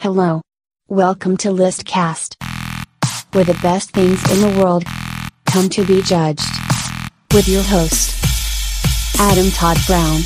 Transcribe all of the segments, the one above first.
Hello. Welcome to Listcast, where the best things in the world come to be judged. With your host, Adam Todd Brown.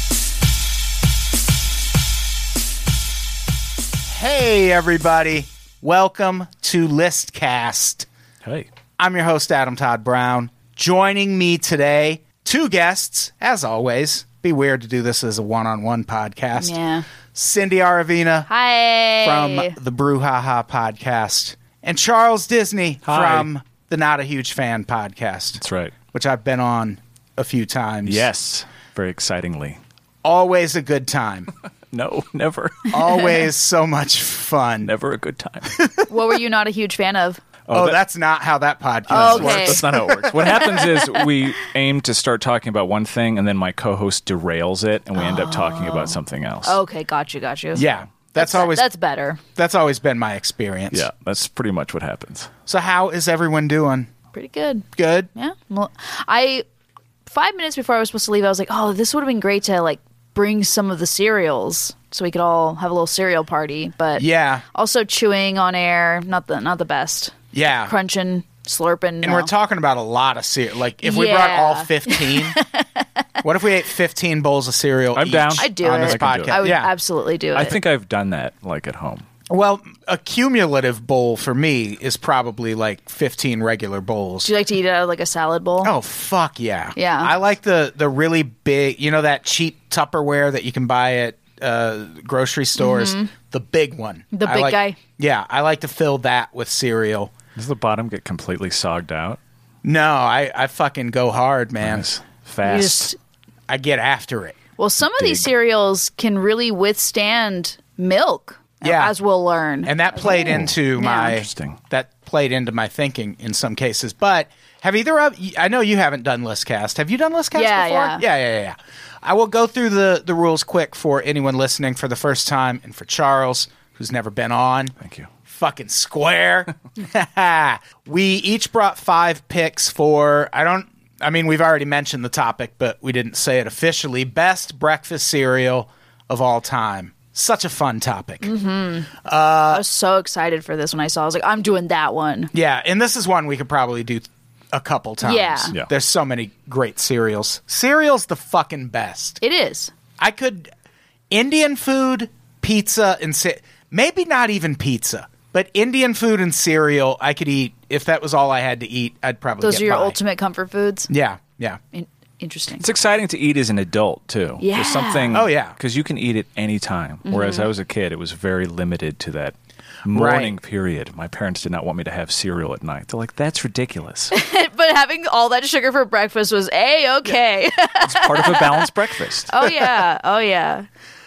Hey everybody, welcome to Listcast. Hey. I'm your host, Adam Todd Brown. Joining me today, two guests, as always. Be weird to do this as a one-on-one podcast. Yeah. Cindy Aravina Hi. from the Brouhaha podcast. And Charles Disney Hi. from the Not a Huge Fan podcast. That's right. Which I've been on a few times. Yes. Very excitingly. Always a good time. No, never. Always so much fun. Never a good time. What were you not a huge fan of? Oh, that's not how that podcast Oh, okay. works. That's not how it works. What happens is we aim to start talking about one thing, and then my co-host derails it, and we end up talking about something else. Okay, got you. Yeah. That's better. That's always been my experience. Yeah, that's pretty much what happens. So how is everyone doing? Pretty good. Good? Yeah. Well, 5 minutes before I was supposed to leave, I was like, oh, this would have been great to bring some of the cereals so we could all have a little cereal party. But Yeah. also chewing on air, not the best. Yeah. Crunching, slurping. And we're talking about a lot of cereal. Like, if we brought all 15, what if we ate 15 bowls of cereal I'm each down. I'd do on it. this I can do podcast? it. I would yeah. absolutely do it. I think I've done that, at home. Well, a cumulative bowl for me is probably 15 regular bowls. Do you like to eat it out of a salad bowl? Oh, fuck yeah. Yeah. I like the really big, that cheap Tupperware that you can buy at grocery stores. The big one. The I big like- guy? Yeah, I like to fill that with cereal. Does the bottom get completely sogged out? No, I fucking go hard, man. Nice. You Fast. just- I get after it. Well, some of these cereals can really withstand milk, Yeah. as we'll learn. And that played into my Interesting. thinking in some cases. But have either of I know you haven't done Listcast. Have you done Listcast Yeah, before? yeah. Yeah. I will go through the rules quick for anyone listening for the first time, and for Charles, who's never been on. Thank you. Fucking square. We each brought 5 picks for we've already mentioned the topic, but we didn't say it officially. Best breakfast cereal of all time. Such a fun topic. I was so excited for this when I saw it. I was like, I'm doing that one. Yeah, and this is one we could probably do a couple times. Yeah. There's so many great cereals. Cereal's the fucking best. It is. Indian food, pizza, and maybe not even pizza, but Indian food and cereal I could eat. If that was all I had to eat, I'd probably Those get are your by. ultimate comfort foods. Yeah. Interesting. It's exciting to eat as an adult, too. Yeah. There's something... Oh, yeah. Because you can eat it any time. Whereas I was a kid, it was very limited to that morning period. My parents did not want me to have cereal at night. They're like, that's ridiculous. But having all that sugar for breakfast was A-okay. It's part of a balanced breakfast. Oh, yeah.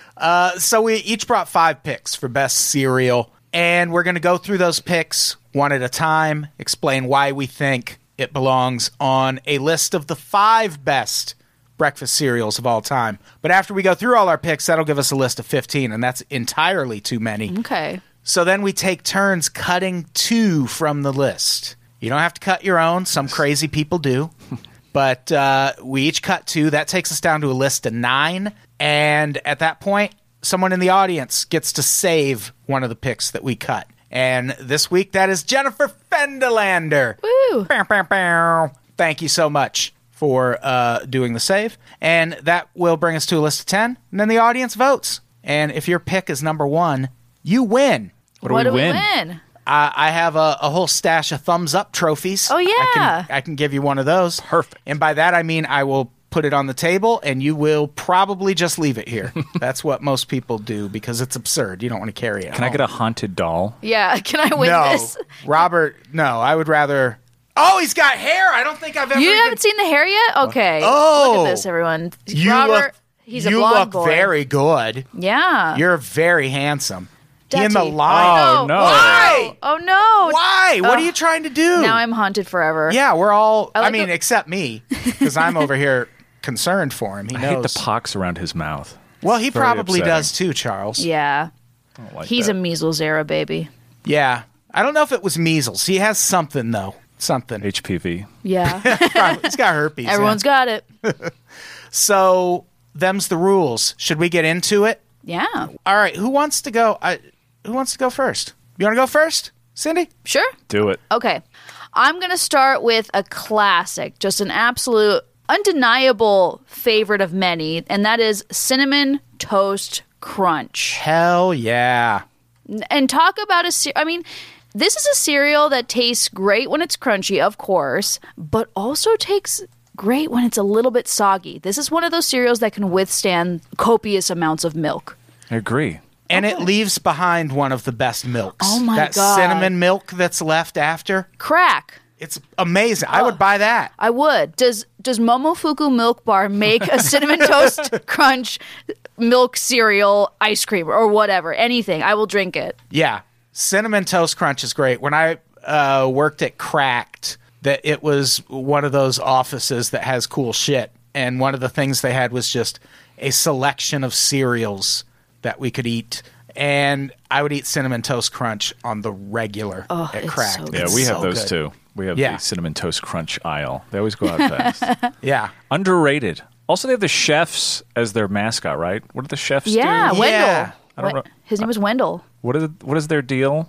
So we each brought 5 picks for best cereal, and we're going to go through those picks one at a time, explain why we think it belongs on a list of the 5 best breakfast cereals of all time. But after we go through all our picks, that'll give us a list of 15, and that's entirely too many. Okay. So then we take turns cutting 2 from the list. You don't have to cut your own. Some crazy people do. But we each cut 2. That takes us down to a list of 9. And at that point, someone in the audience gets to save one of the picks that we cut. And this week, that is Jennifer Fendelander. Woo. Bow, bow, bow. Thank you so much for doing the save. And that will bring us to a list of 10. And then the audience votes. And if your pick is number 1, you win. What do we win? win? I have a whole stash of thumbs up trophies. Oh, yeah. I can give you one of those. Perfect. And by that, I mean I will put it on the table, and you will probably just leave it here. That's what most people do because it's absurd. You don't want to carry it. Can I get a haunted doll? Yeah. Can I win no, this? Robert? No, I would rather. Oh, he's got hair. I don't think I've ever. You even... haven't seen the hair yet? Okay. Oh. Look at this, everyone. You Robert, look. he's a you blonde look boy. very good. Yeah. You're very handsome. He in the Daddy. line. Oh, no. Why? Oh, no. Why? What are you trying to do? Now I'm haunted forever. Yeah, we're all. I I like mean, the- except me, because I'm over here concerned for him. He I hate knows. the pox around his mouth. Well, he Very probably upsetting. does too, Charles. Yeah. I don't like He's that. a measles era baby. Yeah. I don't know if it was measles. He has something though. Something. HPV. Yeah. Probably. He's got herpes. Everyone's got it. So, them's the rules. Should we get into it? Yeah. All right. Who wants to go? who wants to go first? You want to go first, Cindy? Sure. Do it. Okay. I'm going to start with a classic, just an absolute undeniable favorite of many, and that is Cinnamon Toast Crunch. Hell yeah. And talk about this is a cereal that tastes great when it's crunchy, of course, but also tastes great when it's a little bit soggy. This is one of those cereals that can withstand copious amounts of milk. I agree. And it leaves behind one of the best milks. Oh my that God. cinnamon milk that's left after. Crack. It's amazing. I would buy that. I would. Does Momofuku Milk Bar make a Cinnamon Toast Crunch milk cereal ice cream or whatever? Anything. I will drink it. Yeah. Cinnamon Toast Crunch is great. When I worked at Cracked, that it was one of those offices that has cool shit. And one of the things they had was just a selection of cereals that we could eat. And I would eat Cinnamon Toast Crunch on the regular at it's Cracked. so good. Yeah, It's we have so those good. too. We have Yeah. the Cinnamon Toast Crunch aisle. They always go out fast. Yeah. Underrated. Also, they have the chefs as their mascot, right? What do the chefs Yeah, do? Wendell. Yeah. I don't know. His name was Wendell. What is their deal?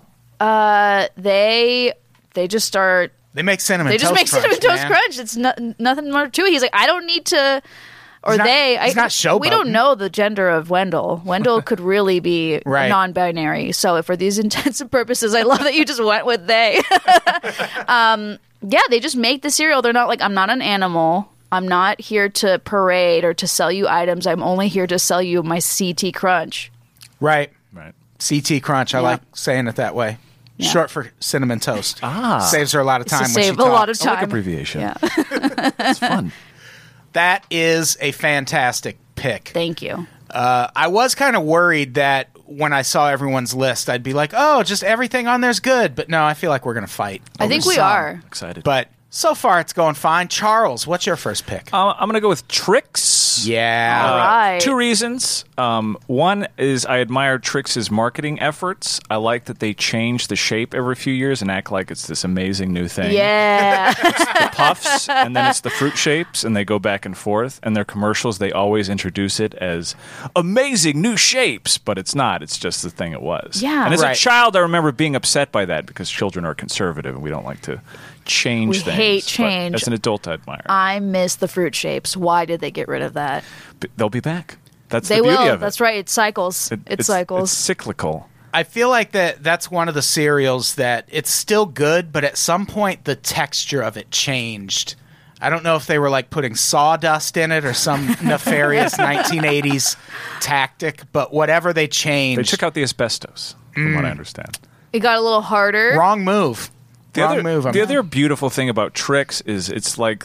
They just start. They make Cinnamon They Toast just make Crunch, Cinnamon Toast man. Crunch. It's nothing more to it. He's like, I don't need to. Or He's not- they. he's not showboating. We don't know the gender of Wendell. Wendell could really be Right. non-binary. So for these intents and purposes, I love that you just went with they. Yeah, they just make the cereal. They're not like, I'm not an animal. I'm not here to parade or to sell you items. I'm only here to sell you my CT Crunch. Right. Right. CT Crunch. I Yeah. like saying it that way. Yeah. Short for Cinnamon Toast. Saves her a lot of It's to time when she save a lot of talks. I like time. abbreviation. Yeah. It's fun. That is a fantastic pick. Thank you. I was kind of worried that when I saw everyone's list, I'd be like, oh, just everything on there's good. But no, I feel like we're going to fight. I think over we some. are. Excited. But so far, it's going fine. Charles, what's your first pick? I'm going to go with Trix. Yeah. All right. Two reasons. One is I admire Trix's marketing efforts. I like that they change the shape every few years and act like it's this amazing new thing. Yeah. The puffs, and then it's the fruit shapes, and they go back and forth. And their commercials, they always introduce it as amazing new shapes, but it's not. It's just the thing it was. Yeah. And as Right. a child, I remember being upset by that because children are conservative and we don't like to change We things. hate But change. as an adult, I admire. I miss the fruit shapes. Why did they get rid of that? But they'll be back. That's They the beauty will. of it. That's right. It cycles. It cycles. It's cyclical. I feel like that's one of the cereals that it's still good, but at some point the texture of it changed. I don't know if they were like putting sawdust in it or some nefarious 1980s tactic, but whatever they changed. They took out the asbestos, from what I understand. It got a little harder. Wrong move. Wrong move. The other beautiful thing about Trix is it's like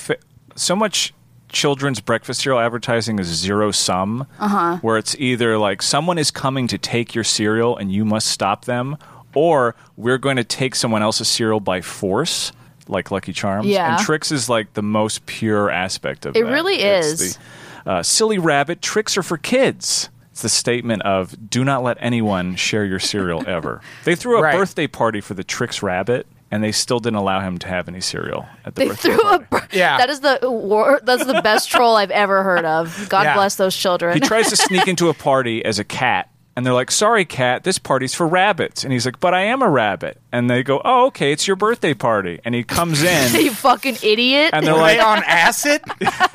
so much children's breakfast cereal advertising is zero sum, where it's either like someone is coming to take your cereal and you must stop them, or we're going to take someone else's cereal by force, like Lucky Charms. Yeah. And Trix is like the most pure aspect of It that. really It's is. the, silly rabbit, tricks are for kids. It's the statement of do not let anyone share your cereal ever. They threw a Right. birthday party for the Trix rabbit, and they still didn't allow him to have any cereal at the They birthday threw party. Yeah. That's the best troll I've ever heard of. God Yeah. bless those children. He tries to sneak into a party as a cat, and they're like, sorry, cat, this party's for rabbits. And he's like, but I am a rabbit. And they go, oh, okay, it's your birthday party. And he comes in, You fucking idiot. and they're Were like, they on acid?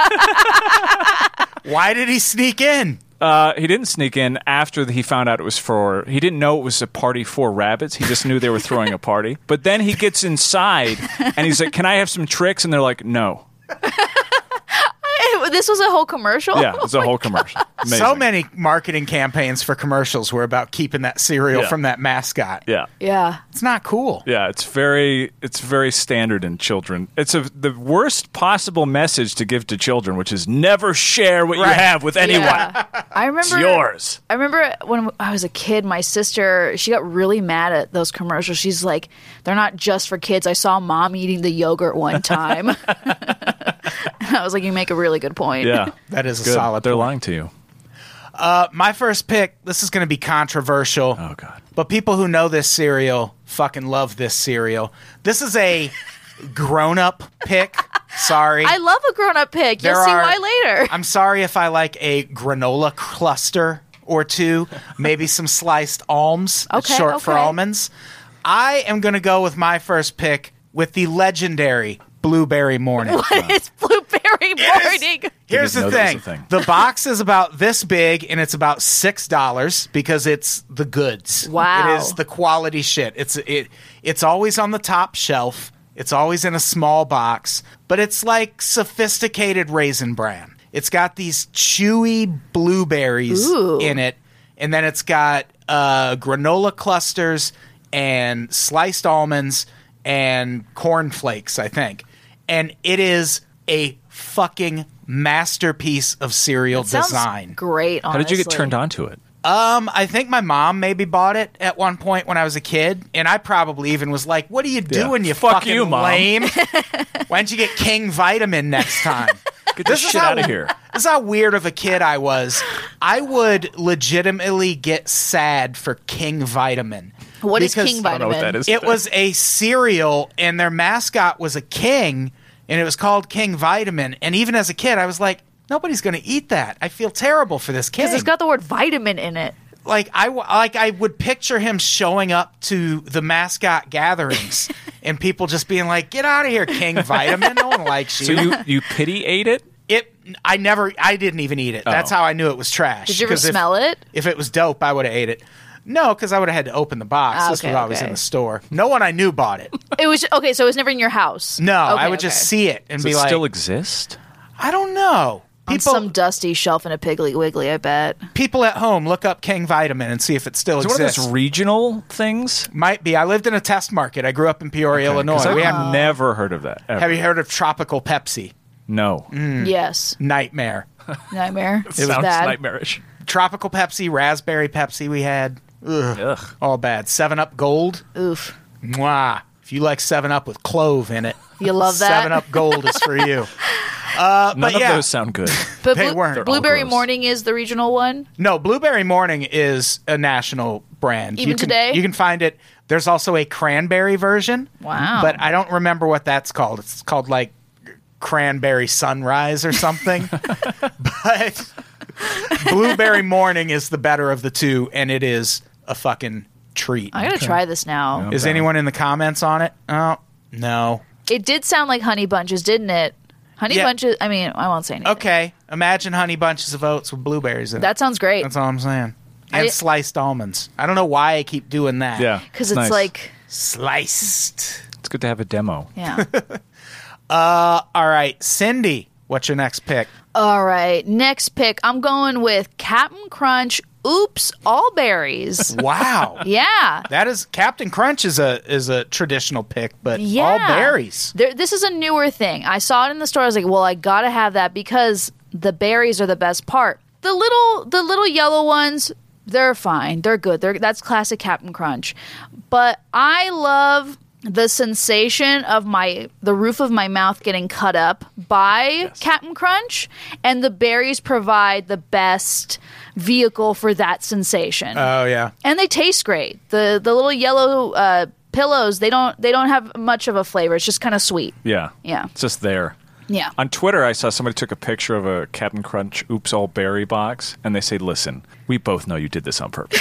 Why did he sneak in? he didn't sneak in after he found out it was for, he didn't know it was a party for rabbits. He just knew they were throwing a party. But then he gets inside, and he's like, can I have some Trix? And they're like, no. This was a whole commercial? Yeah, it's a whole commercial. Amazing. So many marketing campaigns for commercials were about keeping that cereal Yeah. from that mascot. Yeah. Yeah. It's not cool. Yeah, it's very standard in children. It's the worst possible message to give to children, which is never share what you Right. have with anyone. Yeah. I It's remember yours. I remember when I was a kid, my sister, she got really mad at those commercials. She's like, they're not just for kids. I saw mom eating the yogurt one time. I was like, you make a really good point. Yeah, That is a good. solid They're point. lying to you. My first pick, this is going to be controversial. Oh God. But people who know this cereal fucking love this cereal. This is a grown-up pick. Sorry. I love a grown up pick. You'll There see are- why later. I'm sorry if I like a granola cluster or two, maybe some sliced alms, Okay, short for okay. almonds. I am going to go with my first pick with the legendary Blueberry Morning. What is Blueberry Morning? Here's Didn't the know that was thing. a thing. The box is about this big, and it's about $6 because it's the goods. Wow. It is the quality shit. It's always on the top shelf. It's always in a small box, but it's like sophisticated Raisin Bran. It's got these chewy blueberries Ooh. in it, and then it's got granola clusters and sliced almonds and corn flakes, I think. And it is a fucking masterpiece of cereal Sounds design. great, honestly. How did you get turned on to it? I think my mom maybe bought it at one point when I was a kid, and I probably even was like, "What are you doing, you Fuck fucking you, Mom." lame? Why don't you get King Vitamin next time?" Get this shit out of here. This is how weird of a kid I was. I would legitimately get sad for King Vitamin. What is because King I don't know Vitamin? what that is. It was a cereal, and their mascot was a king, and it was called King Vitamin. And even as a kid, I was like, nobody's going to eat that. I feel terrible for this king. Because it's got the word vitamin in it. I would picture him showing up to the mascot gatherings and people just being like, "Get out of here, King Vitamin. No one likes you." So you pity ate it? I didn't even eat it. That's Oh. how I knew it was trash. Did you ever 'Cause smell it? If it was dope, I would have ate it. No, because I would have had to open the box. Ah, This okay, was always okay. in the store. No one I knew bought it. It was okay. So it was never in your house. No, Okay, I would just okay. see it and Does be it like, still exist? I don't know. On some dusty shelf in a Piggly Wiggly. I bet. People at home, look up King Vitamin and see if it still Is it one of exists. those regional things? Might be. I lived in a test market. I grew up in Peoria, Illinois. 'Cause We I've had, never heard of that. Ever. have you heard of Tropical Pepsi? No. Yes. Nightmare. Nightmare. It sounds bad. nightmarish. Tropical Pepsi, Raspberry Pepsi we had. Ugh. Ugh. All bad. 7-Up Gold. Oof. Mwah. If you like 7-Up with clove in it, You love that? 7-Up Gold is for you. None but of yeah. those sound good. But They weren't. They're all Blueberry gross. Morning is the regional one. No, Blueberry Morning is a national brand. Even today? You can find it. There's also a cranberry version. Wow. But I don't remember what that's called. It's called like Cranberry Sunrise or something. But Blueberry Morning is the better of the two, and it is a fucking treat. I gotta try this now. Is anyone in the comments on it? Oh, no. It did sound like Honey Bunches, didn't it? Honey Yeah. Bunches. I mean, I won't say anything. Okay. Imagine Honey Bunches of Oats with blueberries in it. That sounds great. That's all I'm saying. I- And sliced almonds. I don't know why I keep doing that. Yeah. Because it's nice. like, Sliced. It's good to have a demo. yeah. All right. Cindy, what's your next pick? All right. Next pick. I'm going with Captain Crunch. Oops, all berries. Wow. Yeah. That is Captain Crunch is a traditional pick, but Yeah. all berries. This is a newer thing. I saw it in the store. I was like, well, I gotta have that because the berries are the best part. The little yellow ones, they're fine. They're good. That's classic Captain Crunch. But I love the sensation of the roof of my mouth getting cut up by Captain Crunch, and the berries provide the best vehicle for that sensation. Oh yeah. And they taste great. The little yellow pillows, they don't have much of a flavor. It's just kind of sweet. Yeah. Yeah. It's just there. Yeah. On Twitter, I saw somebody took a picture of a Captain Crunch Oops All Berry box, and they say, "Listen, we both know you did this on purpose."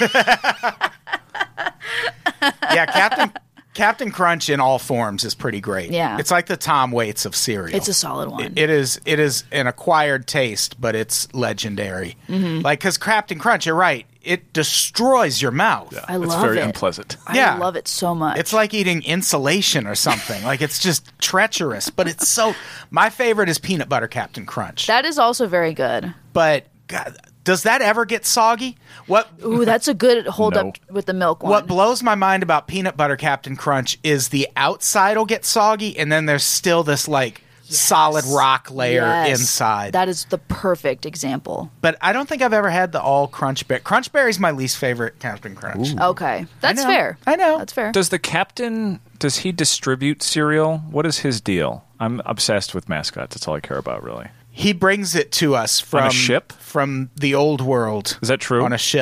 Yeah, Captain Crunch in all forms is pretty great. Yeah. It's like the Tom Waits of cereal. It's a solid one. It is an acquired taste, but it's legendary. Mm-hmm. Like, because Captain Crunch, you're right, it destroys your mouth. I it's love very it. unpleasant. Yeah. I love it so much. It's like eating insulation or something. Like, it's just treacherous, but it's so. My favorite is peanut butter Captain Crunch. That is also very good. But God, does that ever get soggy? Ooh, that's a good hold No. up with the milk one. What blows my mind about peanut butter Captain Crunch is the outside will get soggy, and then there's still this like solid rock layer Yes. inside. That is the perfect example. But I don't think I've ever had the all Crunch Berry. Crunch Berry's my least favorite Captain Crunch. Okay. That's know. fair. I know. That's fair. Does the captain, does he distribute cereal? What is his deal? I'm obsessed with mascots. That's all I care about, really. He brings it to us from On a ship? from the old world. Is that true? On a ship.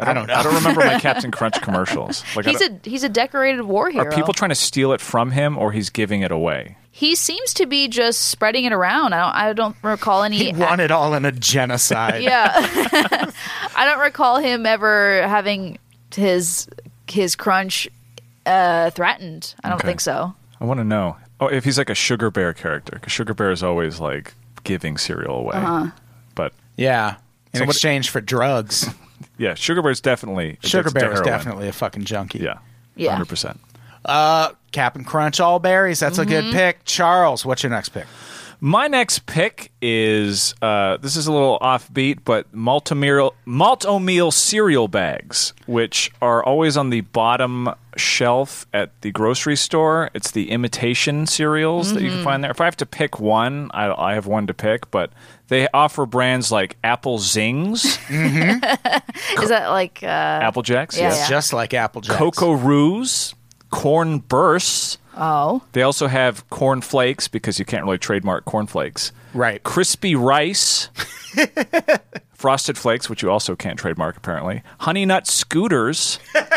I don't know. I don't remember my Captain Crunch commercials. Like, He's a decorated war hero. are people trying to steal it from him, or he's giving it away? He seems to be just spreading it around. I don't recall any. He won it all in a genocide. Yeah, I don't recall him ever having his crunch threatened. I don't Okay. think so. I want to know. Oh, if he's like a Sugar Bear character, because Sugar Bear is always like giving cereal away. But Yeah. In So what- exchange for drugs. yeah, Sugar Bear's definitely Sugar addicted to Bear is heroin. definitely a fucking junkie. Yeah, Yeah. 100%. Cap'n Crunch all berries. That's a good pick. Charles, what's your next pick? My next pick is this is a little offbeat, but Malt-O-Meal cereal bags, which are always on the bottom shelf at the grocery store. It's the imitation cereals that you can find there. If I have to pick one, I have one to pick, but they offer brands like Apple Zings, Is that like Apple Jacks, Yeah, yes. yeah. Just like Applejack. Cocoa Roos, Corn Bursts. oh They also have Corn Flakes because you can't really trademark Corn Flakes. Right. Crispy Rice, Frosted Flakes, which you also can't trademark apparently. Honey Nut Scooters,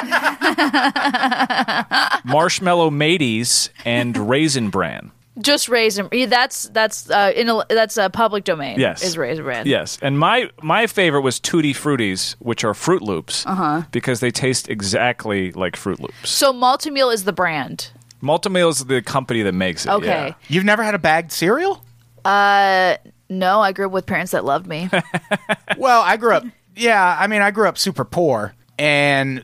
Marshmallow Mateys, and Raisin Bran. just Raisin? That's a public domain. Yes, is Raisin Bran? Yes, and my favorite was Tutti Fruities, which are Fruit Loops, because they taste exactly like Fruit Loops. So Malt-O-Meal is the brand. Malt-O-Meal is the company that makes it. Okay. yeah. You've never had a bagged cereal? No, I grew up with parents that loved me. Well, I grew up super poor, and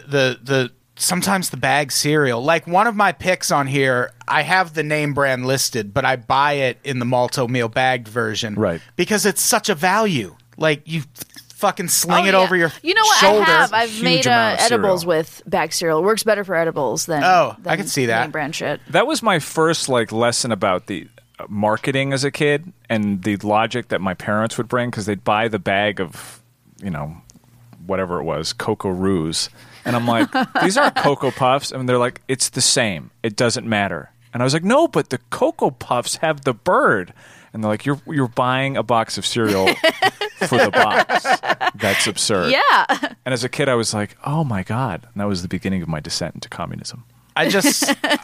the sometimes the bag cereal, like one of my picks on here, I have the name brand listed, but I buy it in the Malt-O-Meal bagged version, Right. Because it's such a value. Like you fucking sling Oh, it yeah. over your You know what? shoulder. I've Huge made amount of edibles cereal. with bagged cereal. It works better for edibles than Oh, I than can see that. name brand shit. That was my first lesson about the marketing as a kid and the logic that my parents would bring, because they'd buy the bag of, whatever it was, Cocoa Roos. And I'm like, these aren't Cocoa Puffs. And they're like, it's the same. It doesn't matter. And I was like, no, but the Cocoa Puffs have the bird. And they're like, you're buying a box of cereal for the box. That's absurd. Yeah. And as a kid, I was like, oh my God. And that was the beginning of my descent into communism. I just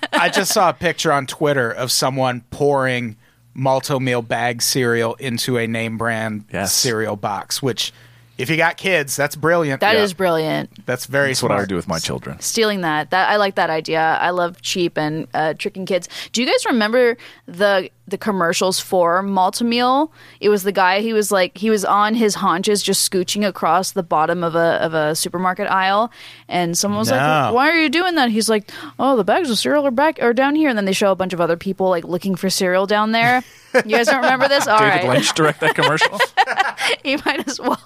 saw a picture on Twitter of someone pouring Malt-O-Meal bag cereal into a name brand Yes. cereal box, which if you got kids, that's brilliant. That is brilliant. That's very That's smart. what I would do with my children. Stealing that I like that idea. I love cheap and tricking kids. Do you guys remember the commercials for Malt-O-Meal? It was the guy, he was on his haunches just scooching across the bottom of a supermarket aisle, and someone was No. like, why are you doing that? He's like, oh, the bags of cereal are down here, and then they show a bunch of other people like looking for cereal down there. You guys don't remember this? All David right. Lynch direct that commercial? You might as well.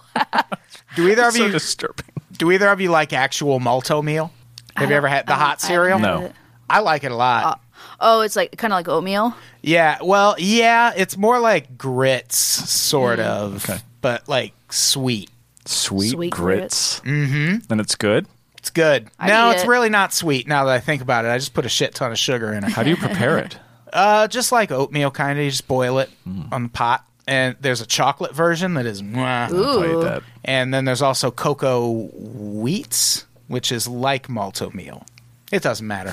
Do either of So you disturbing. like actual Malt-O-Meal? Have you ever had the hot cereal? No. I like it a lot. Oh, it's like kind of like oatmeal. Yeah, well, yeah, it's more like grits, sort of, Okay. but like sweet. Sweet, Sweet grits. Mm-hmm. And it's good? It's good. I No, eat it's it. really not sweet now that I think about it. I just put a shit ton of sugar in it. How do you prepare it? Just like oatmeal, kind of. You just boil it on the pot. And there's a chocolate version that is mwah. Ooh. I ate that. And then there's also cocoa wheats, which is like Malt-O-Meal. It doesn't matter.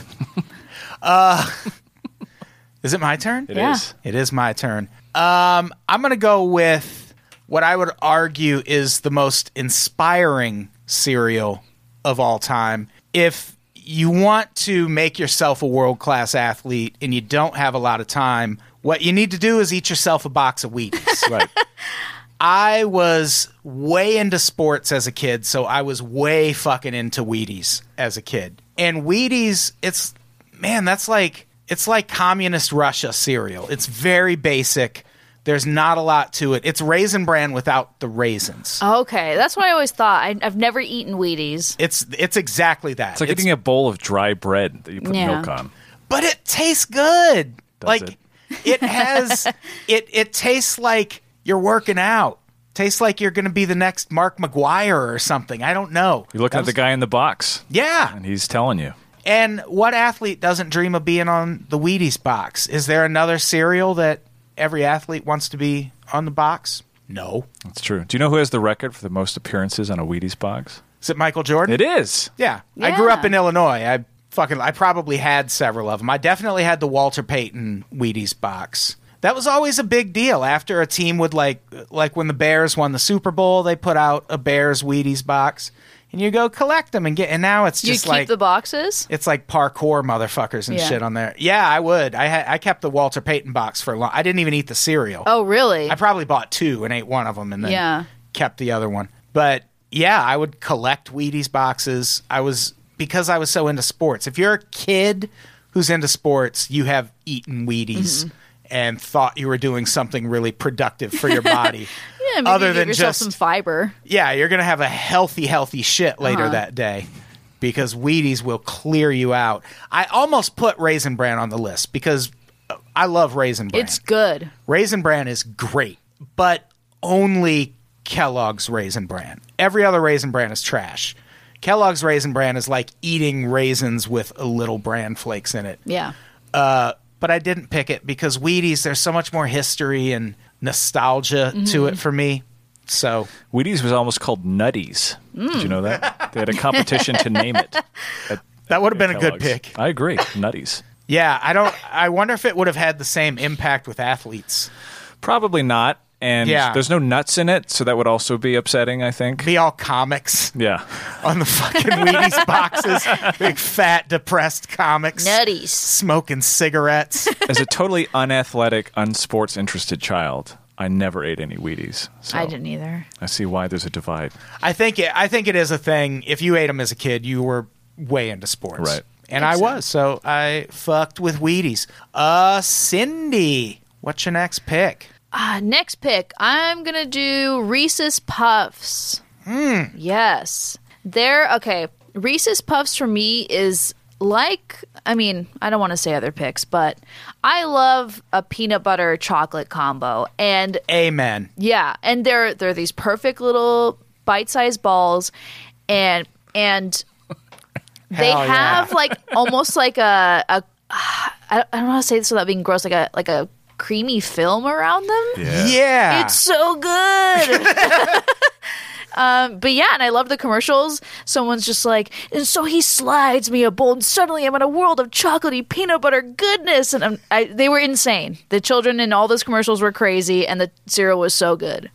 Is it my turn? It Yeah. is. It is my turn. I'm going to go with what I would argue is the most inspiring cereal of all time. If you want to make yourself a world-class athlete and you don't have a lot of time, what you need to do is eat yourself a box of Wheaties. Right. I was way into sports as a kid, so I was way fucking into Wheaties as a kid. And Wheaties, it's like communist Russia cereal. It's very basic. There's not a lot to it. It's Raisin Bran without the raisins. Okay, that's what I always thought. I've never eaten Wheaties. It's exactly that. It's like eating a bowl of dry bread that you put Yeah. milk on. But it tastes good. Does it? It has it tastes like you're working out. Tastes like you're going to be the next Mark McGuire or something. I don't know. You're looking at the guy in the box, Yeah. and he's telling you. And what athlete doesn't dream of being on the Wheaties box? Is there another cereal that every athlete wants to be on the box? No. That's true. Do you know who has the record for the most appearances on a Wheaties box? Is it Michael Jordan? It is. Yeah. I grew up Yeah. in Illinois. I probably had several of them. I definitely had the Walter Payton Wheaties box. That was always a big deal. After a team would like when the Bears won the Super Bowl, they put out a Bears Wheaties box, and you go collect them and get. And now it's You just keep like the boxes? it's like parkour motherfuckers and Yeah. shit on there. Yeah, I would. I kept the Walter Payton box for a long. I didn't even eat the cereal. Oh, really? I probably bought 2 and ate one of them, and then Yeah. kept the other one. But yeah, I would collect Wheaties boxes. Because I was so into sports. If you're a kid who's into sports, you have eaten Wheaties and thought you were doing something really productive for your body. Yeah, maybe other you give than yourself just some fiber. yeah, you're gonna have a healthy shit later Uh-huh. that day. Because Wheaties will clear you out. I almost put Raisin Bran on the list because I love Raisin Bran. It's good. Raisin Bran is great, but only Kellogg's Raisin Bran. Every other Raisin Bran is trash. Kellogg's Raisin Bran is like eating raisins with a little bran flakes in it. Yeah. But I didn't pick it because Wheaties, there's so much more history and nostalgia to it for me. So Wheaties was almost called Nutties. Did you know that? They had a competition to name it. that would have been a good Kellogg's. pick. I agree. Nutties. Yeah, I wonder if it would have had the same impact with athletes. Probably not. And Yeah. there's no nuts in it, so that would also be upsetting, I think. Be all comics Yeah. on the fucking Wheaties boxes. Big, fat, depressed comics. Nutties. Smoking cigarettes. As a totally unathletic, unsports interested child, I never ate any Wheaties. So I didn't either. I see why there's a divide. I think it is a thing. If you ate them as a kid, you were way into sports. Right. And I was, so I fucked with Wheaties. Cindy, what's your next pick? Next pick, I'm going to do Reese's Puffs. Yes. Okay. Reese's Puffs for me is like, I don't want to say other picks, but I love a peanut butter chocolate combo. And Amen. yeah, and they're these perfect little bite-sized balls, and they Hell yeah. have like almost like I don't know how to say this without being gross, like a creamy film around them. Yeah. It's so good. But yeah, and I love the commercials. Someone's just like, and so he slides me a bowl, and suddenly I'm in a world of chocolatey peanut butter goodness. And they were insane. The children in all those commercials were crazy, and the cereal was so good.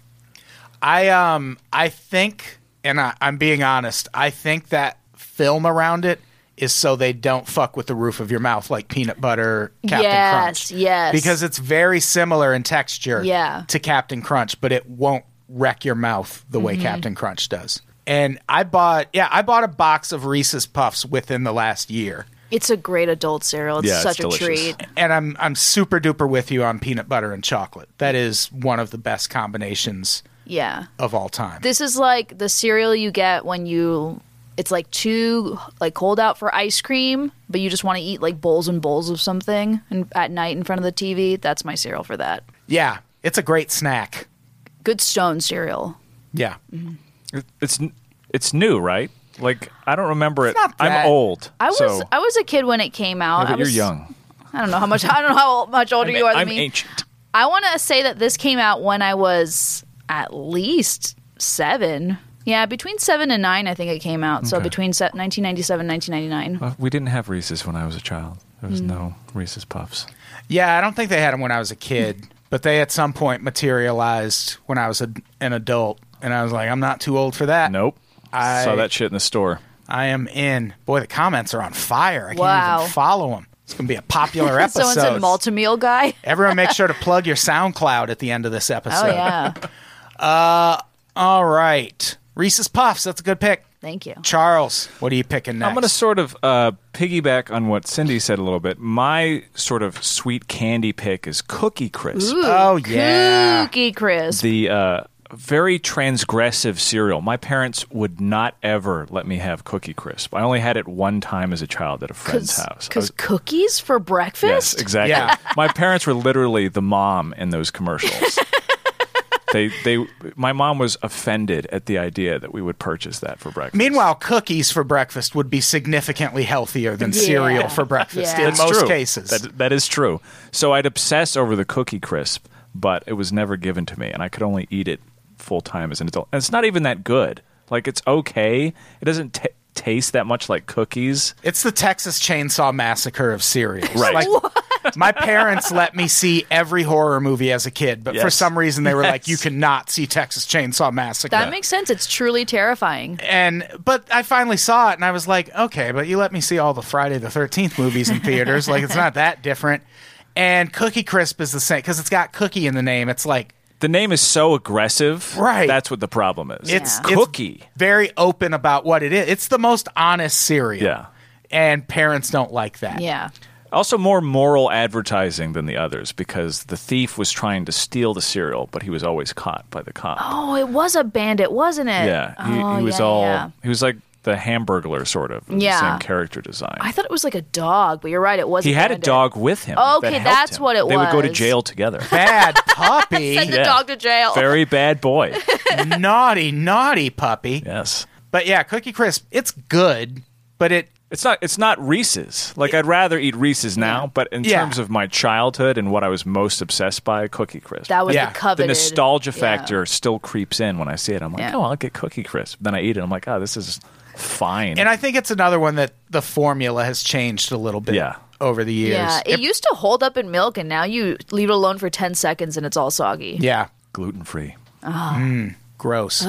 I think, and I'm being honest, I think that film around it is so they don't fuck with the roof of your mouth like peanut butter Captain Crunch. Yes. Because it's very similar in texture Yeah. to Captain Crunch, but it won't wreck your mouth the way Captain Crunch does. And I bought a box of Reese's Puffs within the last year. It's a great adult cereal. It's Yeah, it's such a delicious. treat. And I'm super duper with you on peanut butter and chocolate. That is one of the best combinations Yeah. of all time. This is like the cereal you get when it's like too like cold out for ice cream, but you just want to eat like bowls and bowls of something and at night in front of the TV. That's my cereal for that. Yeah, it's a great snack. Good Stone cereal. Yeah. It's new, right? Like I don't remember it. not that- I'm old. I so, was a kid when it came out. yeah, but I was, you're young. I don't know how much older you are than I'm me. ancient. I want to say that this came out when I was at least 7. Yeah, between 7 and 9, I think it came out. So Okay. between 1997 and 1999. Well, we didn't have Reese's when I was a child. There was no Reese's Puffs. Yeah, I don't think they had them when I was a kid, but they at some point materialized when I was an adult. And I was like, I'm not too old for that. Nope. I- Saw that shit in the store. I am in. Boy, the comments are on fire. I can't Wow. even follow them. It's going to be a popular episode. Someone said Malta-Meal guy. Everyone make sure to plug your SoundCloud at the end of this episode. Oh, yeah. All right. Reese's Puffs. That's a good pick. Thank you. Charles, what are you picking next? I'm going to sort of piggyback on what Cindy said a little bit. My sort of sweet candy pick is Cookie Crisp. Ooh, Oh, yeah. Cookie Crisp. The very transgressive cereal. My parents would not ever let me have Cookie Crisp. I only had it one time as a child at a friend's house. Because cookies for breakfast? Yes, exactly. Yeah. My parents were literally the mom in those commercials. My mom was offended at the idea that we would purchase that for breakfast. Meanwhile, cookies for breakfast would be significantly healthier than cereal for breakfast Yeah. in That's most true. cases. That is true. So I'd obsess over the Cookie Crisp, but it was never given to me, and I could only eat it full time as an adult. And it's not even that good. Like, it's okay. It doesn't taste that much like cookies. It's the Texas Chainsaw Massacre of cereals. Right. Like, my parents let me see every horror movie as a kid, but for Yes. some reason they were like, Yes. you cannot see Texas Chainsaw Massacre. That makes sense. It's truly terrifying. But I finally saw it, and I was like, okay, but you let me see all the Friday the 13th movies in theaters. Like, it's not that different. And Cookie Crisp is the same, because it's got cookie in the name. It's like, The name is so aggressive. Right. That's what the problem is. it's cookie. It's very open about what it is. It's the most honest cereal. Yeah. And parents don't like that. Yeah. Also more moral advertising than the others because the thief was trying to steal the cereal, but he was always caught by the cop. Oh, it was a bandit, wasn't it? Yeah. Oh, He was he was like the Hamburglar sort of. Yeah. The same character design. I thought it was like a dog, but you're right. It was. He had a bandit. dog with him. Okay, that helped that's him. what it They would go to was. jail together. Bad puppy. Send the Yeah. dog to jail. Very bad boy. Naughty, naughty puppy. Yes. But yeah, Cookie Crisp, it's good, but It's not Reese's. Like, I'd rather eat Reese's now, but in Yeah. terms of my childhood and what I was most obsessed by, Cookie Crisp. That was Yeah. the The coveted. The nostalgia yeah. factor still creeps in when I see it. I'm like, Yeah. oh, I'll get Cookie Crisp. Then I eat it. I'm like, oh, this is fine. And I think it's another one that the formula has changed a little bit Yeah. over the years. Yeah, it used to hold up in milk, and now you leave it alone for 10 seconds and it's all soggy. Yeah. Gluten free. Gross.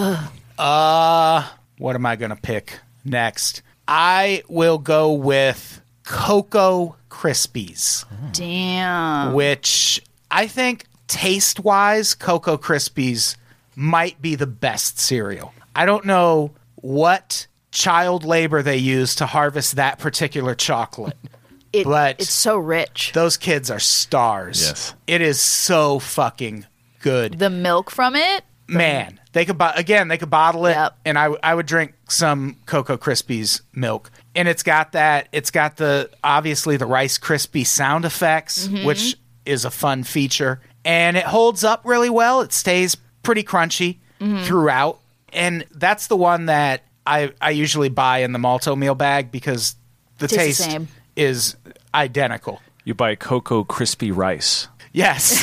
What am I going to pick next? I will go with Cocoa Krispies, Damn. which I think taste-wise, Cocoa Krispies might be the best cereal. I don't know what child labor they use to harvest that particular chocolate. but It's so rich. Those kids are stars. Yes. It is so fucking good. The milk from it. Man, they could bottle it, Yep. and I would drink some Cocoa Krispies milk. And it's got obviously the Rice Krispie sound effects, which is a fun feature. And it holds up really well. It stays pretty crunchy throughout. And that's the one that I usually buy in the Malto meal bag because the Tastes the taste same. is identical. You buy Cocoa Crispy Rice. Yes.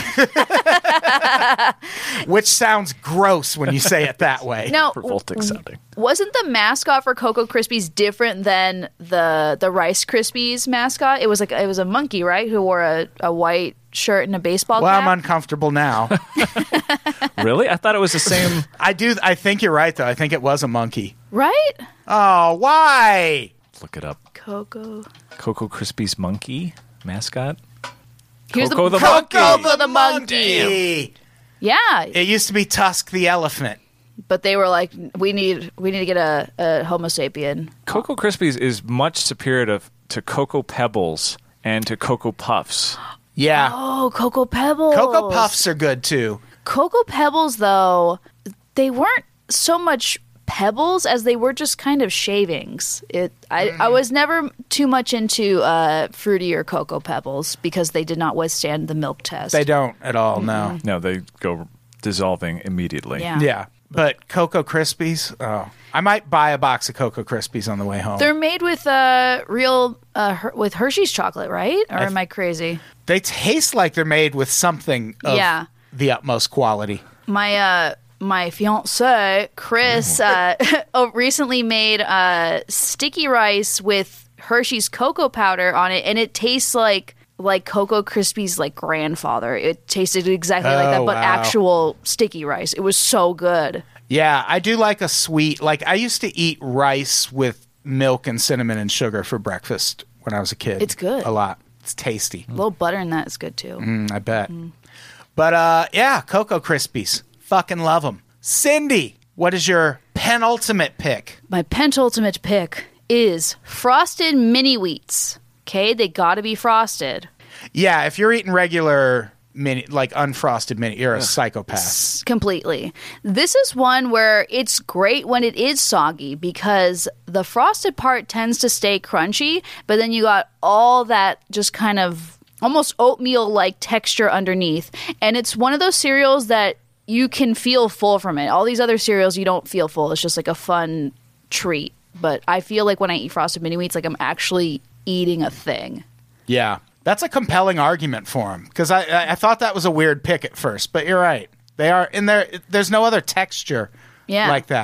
Which sounds gross when you say it that way. Now, Revolting sounding. wasn't the mascot for Cocoa Krispies different than the Rice Krispies mascot? It was a monkey, right? Who wore a white shirt and a baseball Well, cap. I'm uncomfortable now. Really? I thought it was the same. I think you're right, though. I think it was a monkey. Right? Oh, why? Look it up. Cocoa. Cocoa Krispies monkey mascot. Here's Coco the Coco monkey. the monkey. Yeah, It used to be Tusk the elephant. but they were like, we need to get a Homo sapien. Cocoa Krispies is much superior to Cocoa Pebbles and to Cocoa Puffs. Yeah. Oh, Cocoa Pebbles. Cocoa Puffs are good, too. Cocoa Pebbles, though, they weren't so much pebbles as they were just kind of shavings. I was never too much into fruitier Cocoa Pebbles because they did not withstand the milk test. They don't at all, no. No, they go dissolving immediately. Yeah. Yeah. But Cocoa Krispies, I might buy a box of Cocoa Krispies on the way home. They're made with with Hershey's chocolate, right? Or am I crazy? They taste like they're made with something of Yeah. the utmost quality. My fiance Chris recently made sticky rice with Hershey's cocoa powder on it, and it tastes like Cocoa Krispies like grandfather. It tasted exactly like that, Oh, but wow. actual sticky rice. It was so good. Yeah, I do like a sweet. Like, I used to eat rice with milk and cinnamon and sugar for breakfast when I was a kid. It's good. A lot. It's tasty. A little butter in that is good too. I bet. But, yeah, Cocoa Krispies. Fucking love them. Cindy, what is your penultimate pick? My penultimate pick is Frosted Mini Wheats. Okay, they got to be frosted. Yeah, if you're eating regular mini, like unfrosted mini, you're a psychopath. Completely. This is one where it's great when it is soggy because the frosted part tends to stay crunchy, but then you got all that just kind of almost oatmeal-like texture underneath. And it's one of those cereals that you can feel full from it. All these other cereals, you don't feel full. It's just like a fun treat. But I feel like when I eat Frosted Mini Wheats, like I'm actually eating a thing. Yeah. That's a compelling argument for them because I thought that was a weird pick at first, but you're right. They are in there. There's no other texture Yeah. like that.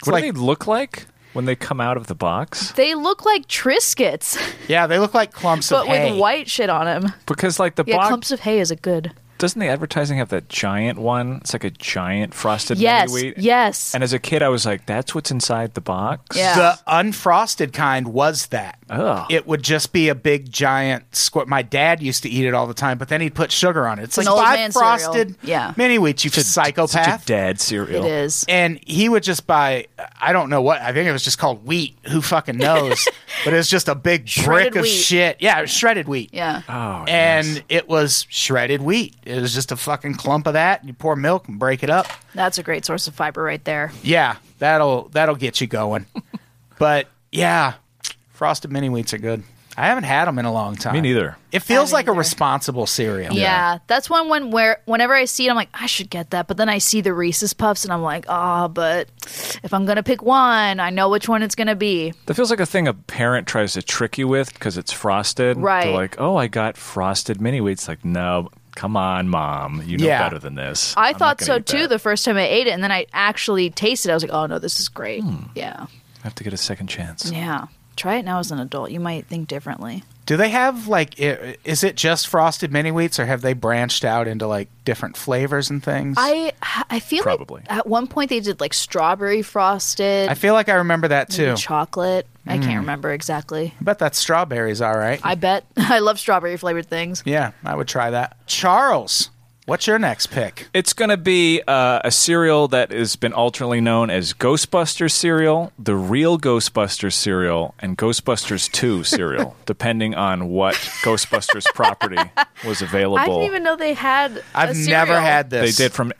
What do they look like when they come out of the box? They look like Triscuits, Yeah, they look like clumps but of hay. with white shit on them. Because like the Yeah, box, clumps of hay is a good. doesn't the advertising have that giant one? It's like a giant frosted Yes, mini wheat. yes. And as a kid, I was like, "That's what's inside the box." Yeah. The unfrosted kind was that. Oh. It would just be a big giant square. My dad used to eat it all the time, but then he'd put sugar on it. It's An like old 5 man frosted cereal. Yeah. mini wheats, you psychopath. Such a dad cereal. It is. And he would just buy, I don't know what, I think it was just called wheat. Who fucking knows? But it was just a big brick of wheat. shit. Yeah, it was shredded wheat. Yeah. Oh, And yes. it was shredded wheat. It was just a fucking clump of that. You pour milk and break it up. That's a great source of fiber right there. Yeah, that'll get you going. But yeah, frosted mini wheats are good. I haven't had them in a long time. Me neither. It feels haven't like a either. responsible cereal. Yeah, that's one whenever I see it, I'm like, I should get that. But then I see the Reese's Puffs, and I'm like, but if I'm gonna pick one, I know which one it's gonna be. That feels like a thing a parent tries to trick you with because it's frosted. Right. They're like, "Oh, I got frosted mini wheats." Like, no, come on, Mom. You know Yeah. better than this. I I'm not thought gonna so eat too that. the first time I ate it, and then I actually tasted it. I was like, oh no, this is great. Yeah, I have to get a second chance. yeah. Try it now as an adult. You might think differently. Do they have like? Is it just frosted mini wheats, or have they branched out into like different flavors and things? I feel Probably. like at one point they did like strawberry frosted, I feel like I remember that maybe too. chocolate. I can't remember exactly. I bet that strawberry's all right. I bet. I love strawberry flavored things. Yeah, I would try that. Charles, what's your next pick? It's going to be a cereal that has been alternately known as Ghostbusters cereal, the real Ghostbusters cereal, and Ghostbusters 2 cereal, depending on what Ghostbusters property was available. I didn't even know they had. I've a never cereal. had this. They did from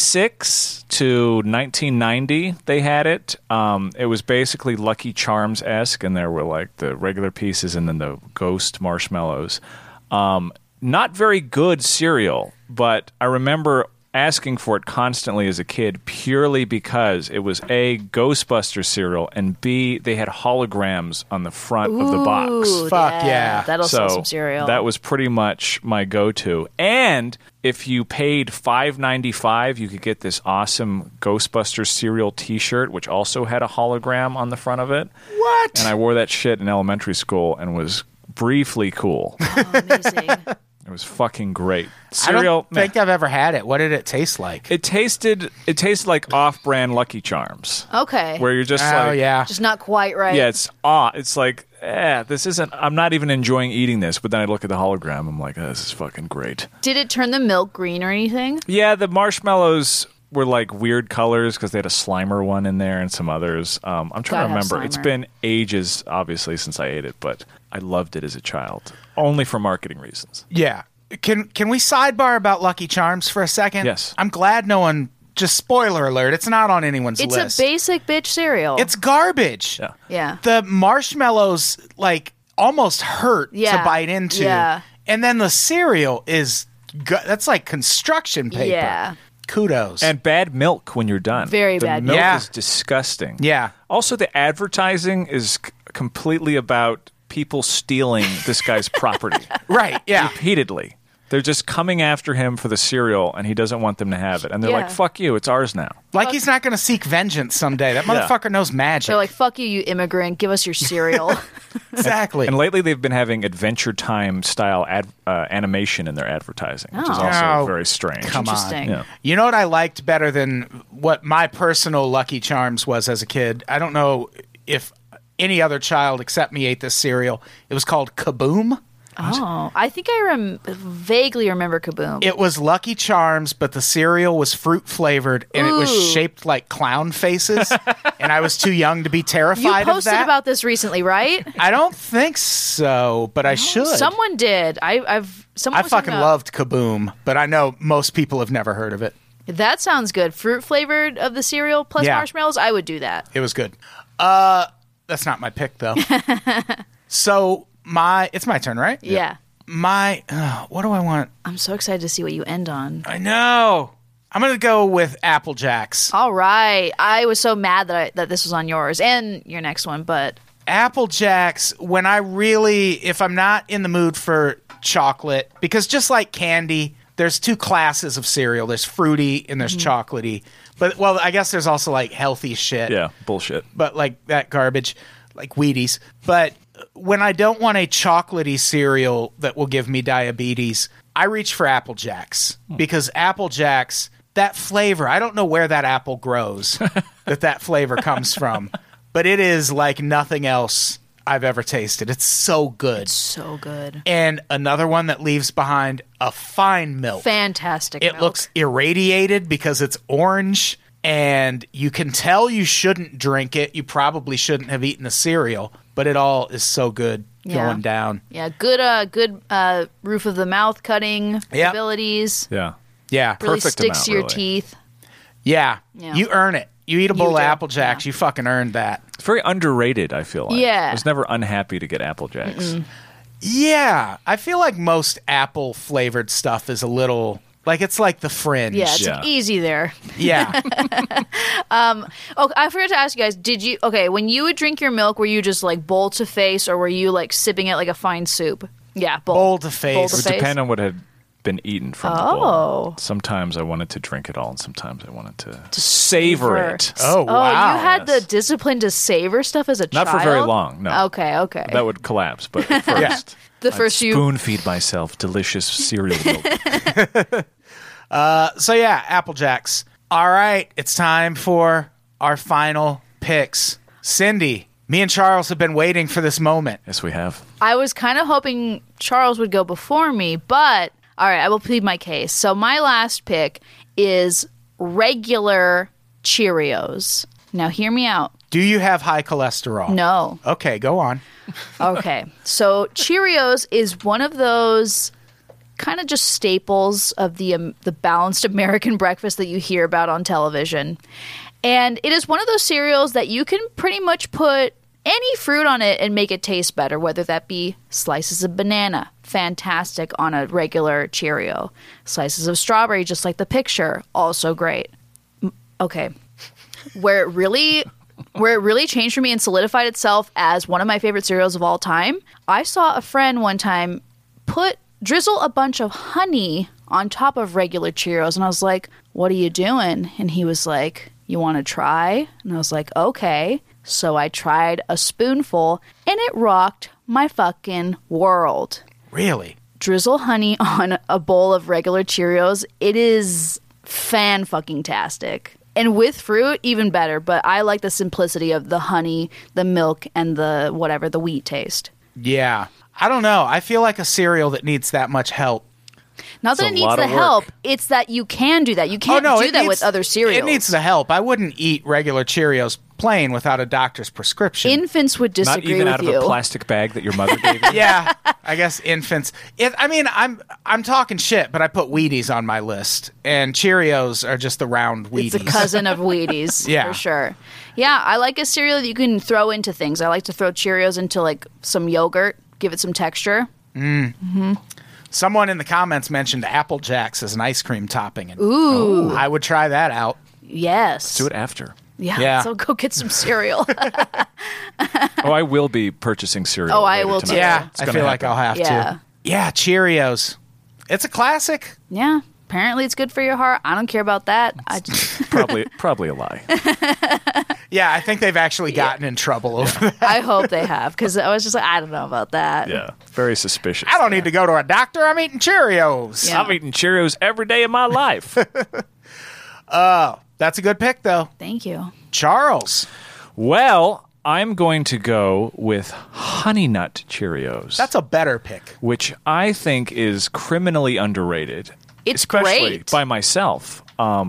86 to 1990. They had it. It was basically Lucky Charms-esque, and there were like the regular pieces and then the ghost marshmallows. Not very good cereal, but I remember asking for it constantly as a kid purely because it was A, Ghostbuster cereal, and B, they had holograms on the front of the box. Ooh, Fuck yeah. That'll So sell some cereal. that was pretty much my go-to. And if you paid $5.95, you could get this awesome Ghostbusters cereal T-shirt, which also had a hologram on the front of it. What? And I wore that shit in elementary school and was briefly cool. amazing. It was fucking great. I Cereal. don't think I've ever had it. What did it taste like? It tasted like off-brand Lucky Charms, Okay. where you're just Oh like, yeah. Just not quite right. yeah, it's like, this isn't. I'm not even enjoying eating this. But then I look at the hologram, I'm like, this is fucking great. Did it turn the milk green or anything? Yeah, the marshmallows were like weird colors because they had a Slimer one in there and some others. I'm trying Gotta to have remember. It's Slimer. been ages, obviously, since I ate it, but I loved it as a child, only for marketing reasons. Yeah. Can we sidebar about Lucky Charms for a second? Yes. I'm glad no one. Just spoiler alert. It's not on anyone's It's list. a basic bitch cereal. It's garbage. Yeah. yeah. The marshmallows like almost hurt Yeah. to bite into. Yeah. And then the cereal is that's like construction paper. Yeah. Kudos. And bad milk when you're done. Very the bad milk milk. Yeah. is disgusting. Yeah. Also, the advertising is completely about people stealing this guy's property right. Yeah. repeatedly. They're just coming after him for the cereal, and he doesn't want them to have it. And they're Yeah. like, fuck you, it's ours now. Like he's not going to seek vengeance someday. That motherfucker knows magic. They're like, fuck you, you immigrant. Give us your cereal. exactly. And lately, they've been having Adventure Time style animation in their advertising, which is Oh. also Oh, very strange. come on. Interesting. Yeah. You know what I liked better than what my personal Lucky Charms was as a kid? I don't know if any other child except me ate this cereal. It was called Kaboom. Oh, I think I vaguely remember Kaboom. It was Lucky Charms, but the cereal was fruit flavored and it was Ooh. shaped like clown faces. And I was too young to be You terrified of posted that. about this recently, right? I don't think so, but I should. Someone did. Someone I was fucking talking about- loved Kaboom, but I know most people have never heard of it. That sounds good. Fruit flavored of the cereal plus Yeah. marshmallows. I would do that. It was good. That's not my pick though. So it's my turn, right? Yeah. What do I want? I'm so excited to see what you end on. I know. I'm gonna go with Apple Jacks. All right. I was so mad that this was on yours and your next one, but Apple Jacks, when if I'm not in the mood for chocolate, because just like candy, there's two classes of cereal. There's fruity and there's chocolatey. But, well, I guess there's also, like, healthy shit. Yeah, bullshit. But, like, that garbage, like Wheaties. But when I don't want a chocolatey cereal that will give me diabetes, I reach for Apple Jacks. Because Apple Jacks, that flavor, I don't know where that apple grows that flavor comes from. But it is like nothing else I've ever tasted. It's so good. So good. And another one that leaves behind a fine milk. Fantastic. It milk. looks irradiated because it's orange, and you can tell you shouldn't drink it. You probably shouldn't have eaten the cereal, but it all is so good going down. Yeah, good roof of the mouth cutting Yep. abilities. Yeah. Yeah. Really Perfect sticks amount, to your really. teeth. Yeah. Yeah. You earn it. You eat a bowl You of do. Apple Jacks, you fucking earned that. It's very underrated, I feel like. Yeah. I was never unhappy to get Apple Jacks. Yeah. I feel like most apple flavored stuff is a little like it's like the fringe. Yeah, it's Yeah. easy there. Yeah. Oh, I forgot to ask you guys, when you would drink your milk, were you just like bowl to face or were you like sipping it like a fine soup? Yeah, Bowl to face. Bowl It to would face. depend on what had been eaten from the Oh. bowl. Sometimes I wanted to drink it all, and sometimes I wanted to savor it. Oh, Oh, wow. you had the yes. discipline to savor stuff as a Not child? for very long, no. Okay. That would collapse, but at first, The first few. spoon feed myself delicious cereal milk. So yeah, Apple Jacks. All right, it's time for our final picks. Cindy, me and Charles have been waiting for this moment. Yes, we have. I was kind of hoping Charles would go before me, but all right, I will plead my case. So my last pick is regular Cheerios. Now hear me out. Do you have high cholesterol? No. Okay, go on. Okay. So Cheerios is one of those kind of just staples of the balanced American breakfast that you hear about on television. And it is one of those cereals that you can pretty much put any fruit on it and make it taste better, whether that be slices of banana, fantastic on a regular Cheerio. Slices of strawberry, just like the picture, also great. Okay. Where it really changed for me and solidified itself as one of my favorite cereals of all time, I saw a friend one time drizzle a bunch of honey on top of regular Cheerios, and I was like, what are you doing? And he was like, you want to try? And I was like, okay. So I tried a spoonful, and it rocked my fucking world. Really? Drizzle honey on a bowl of regular Cheerios. It is fan-fucking-tastic. And with fruit, even better. But I like the simplicity of the honey, the milk, and the wheat taste. Yeah. I don't know. I feel like a cereal that needs that much help. Not that a it needs lot the of work. help. It's that you can do that. You can't do that with other cereals. It needs the help. I wouldn't eat regular Cheerios plain without a doctor's prescription. Infants would Not disagree even with out of you. a plastic bag that your mother gave you. Yeah, I guess infants. I'm talking shit, but I put Wheaties on my list, and Cheerios are just the round Wheaties. It's a cousin of Wheaties, Yeah. for sure. Yeah, I like a cereal that you can throw into things. I like to throw Cheerios into like some yogurt, give it some texture. Someone in the comments mentioned Apple Jacks as an ice cream topping, and Ooh, I would try that out. yes. Do it after. Yeah, so go get some cereal. Oh, I will be purchasing cereal. Oh, I later will tonight. too. Yeah, It's I gonna feel like happen. I'll have Yeah. to. Yeah, Cheerios. It's a classic. Yeah, apparently it's good for your heart. I don't care about that. Probably a lie. Yeah, I think they've actually gotten in trouble over that. I hope they have, because I was just like, I don't know about that. Yeah, very suspicious. I don't need to go to a doctor. I'm eating Cheerios. Yeah. I'm eating Cheerios every day of my life. That's a good pick, though. Thank you. Charles. Well, I'm going to go with Honey Nut Cheerios. That's a better pick. which I think is criminally underrated. It's especially great. by myself.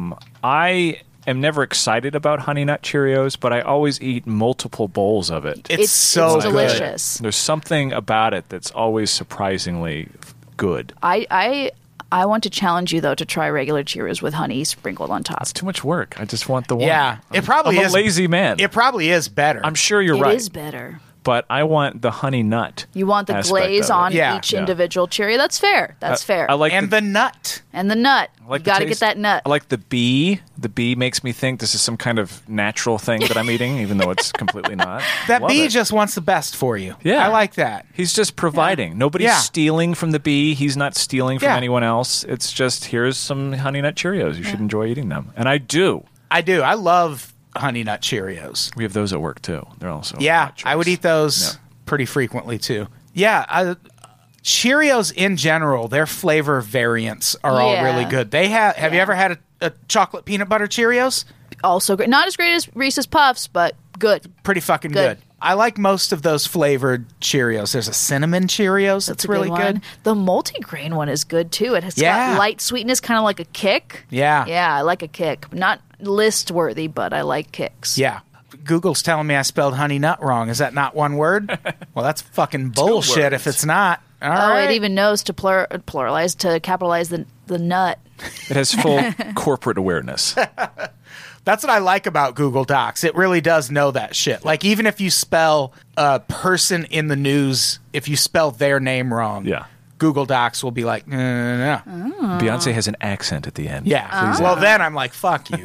I am never excited about Honey Nut Cheerios, but I always eat multiple bowls of it. It's so it's good. delicious. There's something about it that's always surprisingly good. I want to challenge you though to try regular Cheerios with honey sprinkled on top. It's too much work. I just want the one. Yeah, it probably I'm is. a lazy man. It probably is better. I'm sure you're It right. is better. But I want the honey nut. You want the aspect glaze of it. on Yeah. each Yeah. individual Cheerio. That's fair. That's fair. I like and the nut. and the nut. I like You the got to get taste. that nut. I like the bee. The bee makes me think this is some kind of natural thing that I'm eating, even though it's completely not. That Love bee it. just wants the best for you. Yeah. I like that. He's just providing. Nobody's Yeah. stealing from the bee. He's not stealing from Yeah. anyone else. It's just, here's some Honey Nut Cheerios. You should enjoy eating them. And I do. I do. I love Honey Nut Cheerios. We have those at work too. They're also Yeah, hot choice. I would eat those pretty frequently too. Yeah, Cheerios in general, their flavor variants are all Yeah. really good. They have you ever had a chocolate peanut butter Cheerios? Also great. Not as great as Reese's Puffs, but good. Pretty fucking Good. good. I like most of those flavored Cheerios. There's a cinnamon Cheerios that's a really one. good. The multigrain one is good too. It has Yeah. got light sweetness, kind of like a kick. Yeah. Yeah, I like a kick. Not list worthy, but I like kicks. Yeah. Google's telling me I spelled honey nut wrong. Is that not one word? Well, that's fucking bullshit if words. it's not. All Oh, right. it even knows to pluralize, to capitalize the nut. It has full corporate awareness. That's what I like about Google Docs. It really does know that shit. Like, even if you spell a person in the news, if you spell their name wrong, Yeah. Google Docs will be like, no. Beyonce has an accent at the end. Yeah. Well, then I'm like, fuck you.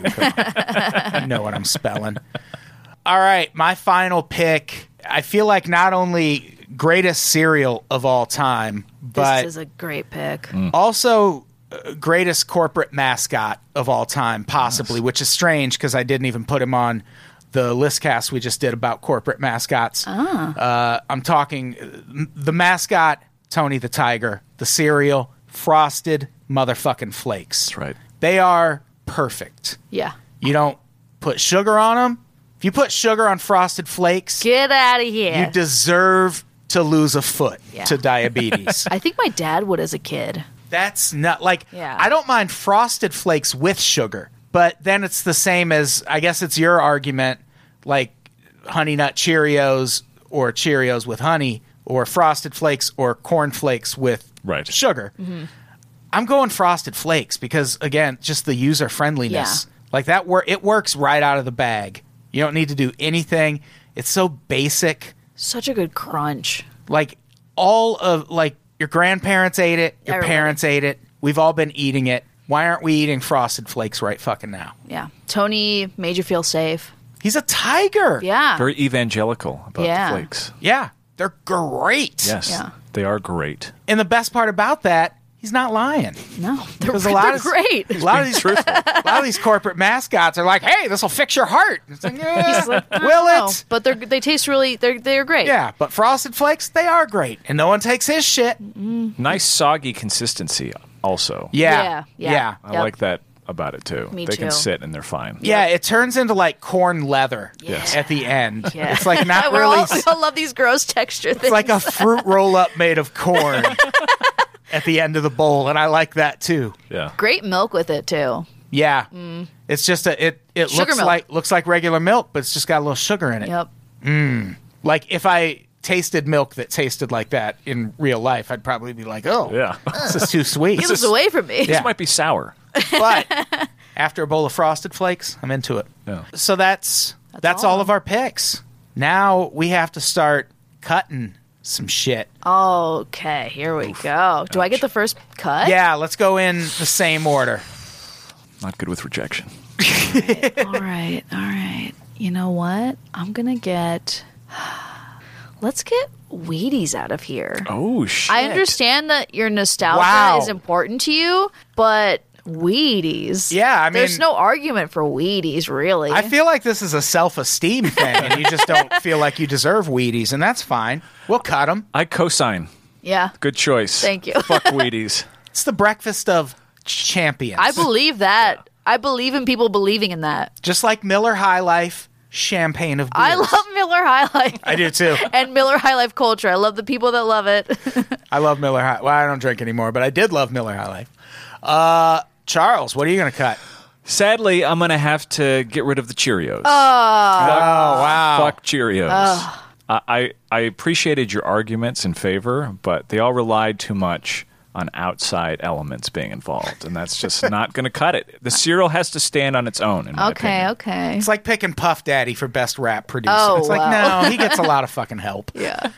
You know what I'm spelling. All right. My final pick. I feel like not only greatest cereal of all time, but This is a great pick. also greatest corporate mascot of all time, possibly, which is strange because I didn't even put him on the list cast we just did about corporate mascots. I'm talking the mascot, Tony the Tiger, the cereal, Frosted motherfucking Flakes. That's right. They are perfect. Yeah. You don't put sugar on them. If you put sugar on Frosted Flakes, Get out of here. you deserve to lose a foot Yeah. to diabetes. I think my dad would as a kid. That's not like Yeah. I don't mind Frosted Flakes with sugar, but then it's the same as I guess it's your argument, like Honey Nut Cheerios or Cheerios with honey or Frosted Flakes or Corn Flakes with Right. sugar. I'm going Frosted Flakes because again, just the user friendliness. Yeah. Like that it works right out of the bag. You don't need to do anything. It's so basic. Such a good crunch. Like all of like your grandparents ate it, your Everybody. parents ate it. We've all been eating it. Why aren't we eating Frosted Flakes right fucking now? Yeah. Tony made you feel safe. He's a tiger. Yeah. Very evangelical about Yeah. the flakes. Yeah, they're great. Yes. Yeah. They are great. And the best part about that, he's not lying. No, they're, Because they're great. A lot of these corporate mascots are like, "Hey, this will fix your heart." It's like, yeah, He's like, I will don't know, it? but they taste really. They're great. Yeah, but Frosted Flakes, they are great, and no one takes his shit. Nice soggy consistency also. Yeah, Yeah. I Yep. like that about it too. Me they too. can sit and they're fine. Yeah, it turns into like corn leather Yes. at the end. Yeah. It's like not we really. all love these gross texture things. It's like a fruit roll up made of corn at the end of the bowl, and I like that too. Yeah. great milk with it too. Yeah, it's just it Sugar milk. looks like regular milk, but it's just got a little sugar in it. Yep. Like if I tasted milk that tasted like that in real life, I'd probably be like, "Oh, Yeah. this is too sweet." Get this away from me. Yeah. This might be sour. But after a bowl of Frosted Flakes, I'm into it. Yeah. So that's all all. of our picks. Now we have to start cutting some shit. Okay, here we go. Do I get the first cut? Yeah, let's go in the same order. Not good with rejection. All right. You know what? I'm gonna get. Let's get Wheaties out of here. Oh shit. I understand that your nostalgia Wow. is important to you, but Wheaties. Yeah, I there's mean- no argument for Wheaties, really. I feel like this is a self-esteem thing, and you just don't feel like you deserve Wheaties, and that's fine. We'll cut them. I co-sign. yeah, Good choice. Thank you. Fuck Wheaties. It's the breakfast of champions. I believe that. I believe in people believing in that. Just like Miller High Life, champagne of beers. I love Miller High Life. I do too. And Miller High Life culture. I love the people that love it. I love Miller High. Well, I don't drink anymore, but I did love Miller High Life. Charles, what are you going to cut? Sadly, I'm going to have to get rid of the Cheerios. Oh, wow. Fuck Cheerios. I appreciated your arguments in favor, but they all relied too much on outside elements being involved, and that's just not going to cut it. The cereal has to stand on its own, in my opinion. Okay. It's like picking Puff Daddy for best rap producer. Oh, it's like, wow. no, he gets a lot of fucking help. Yeah.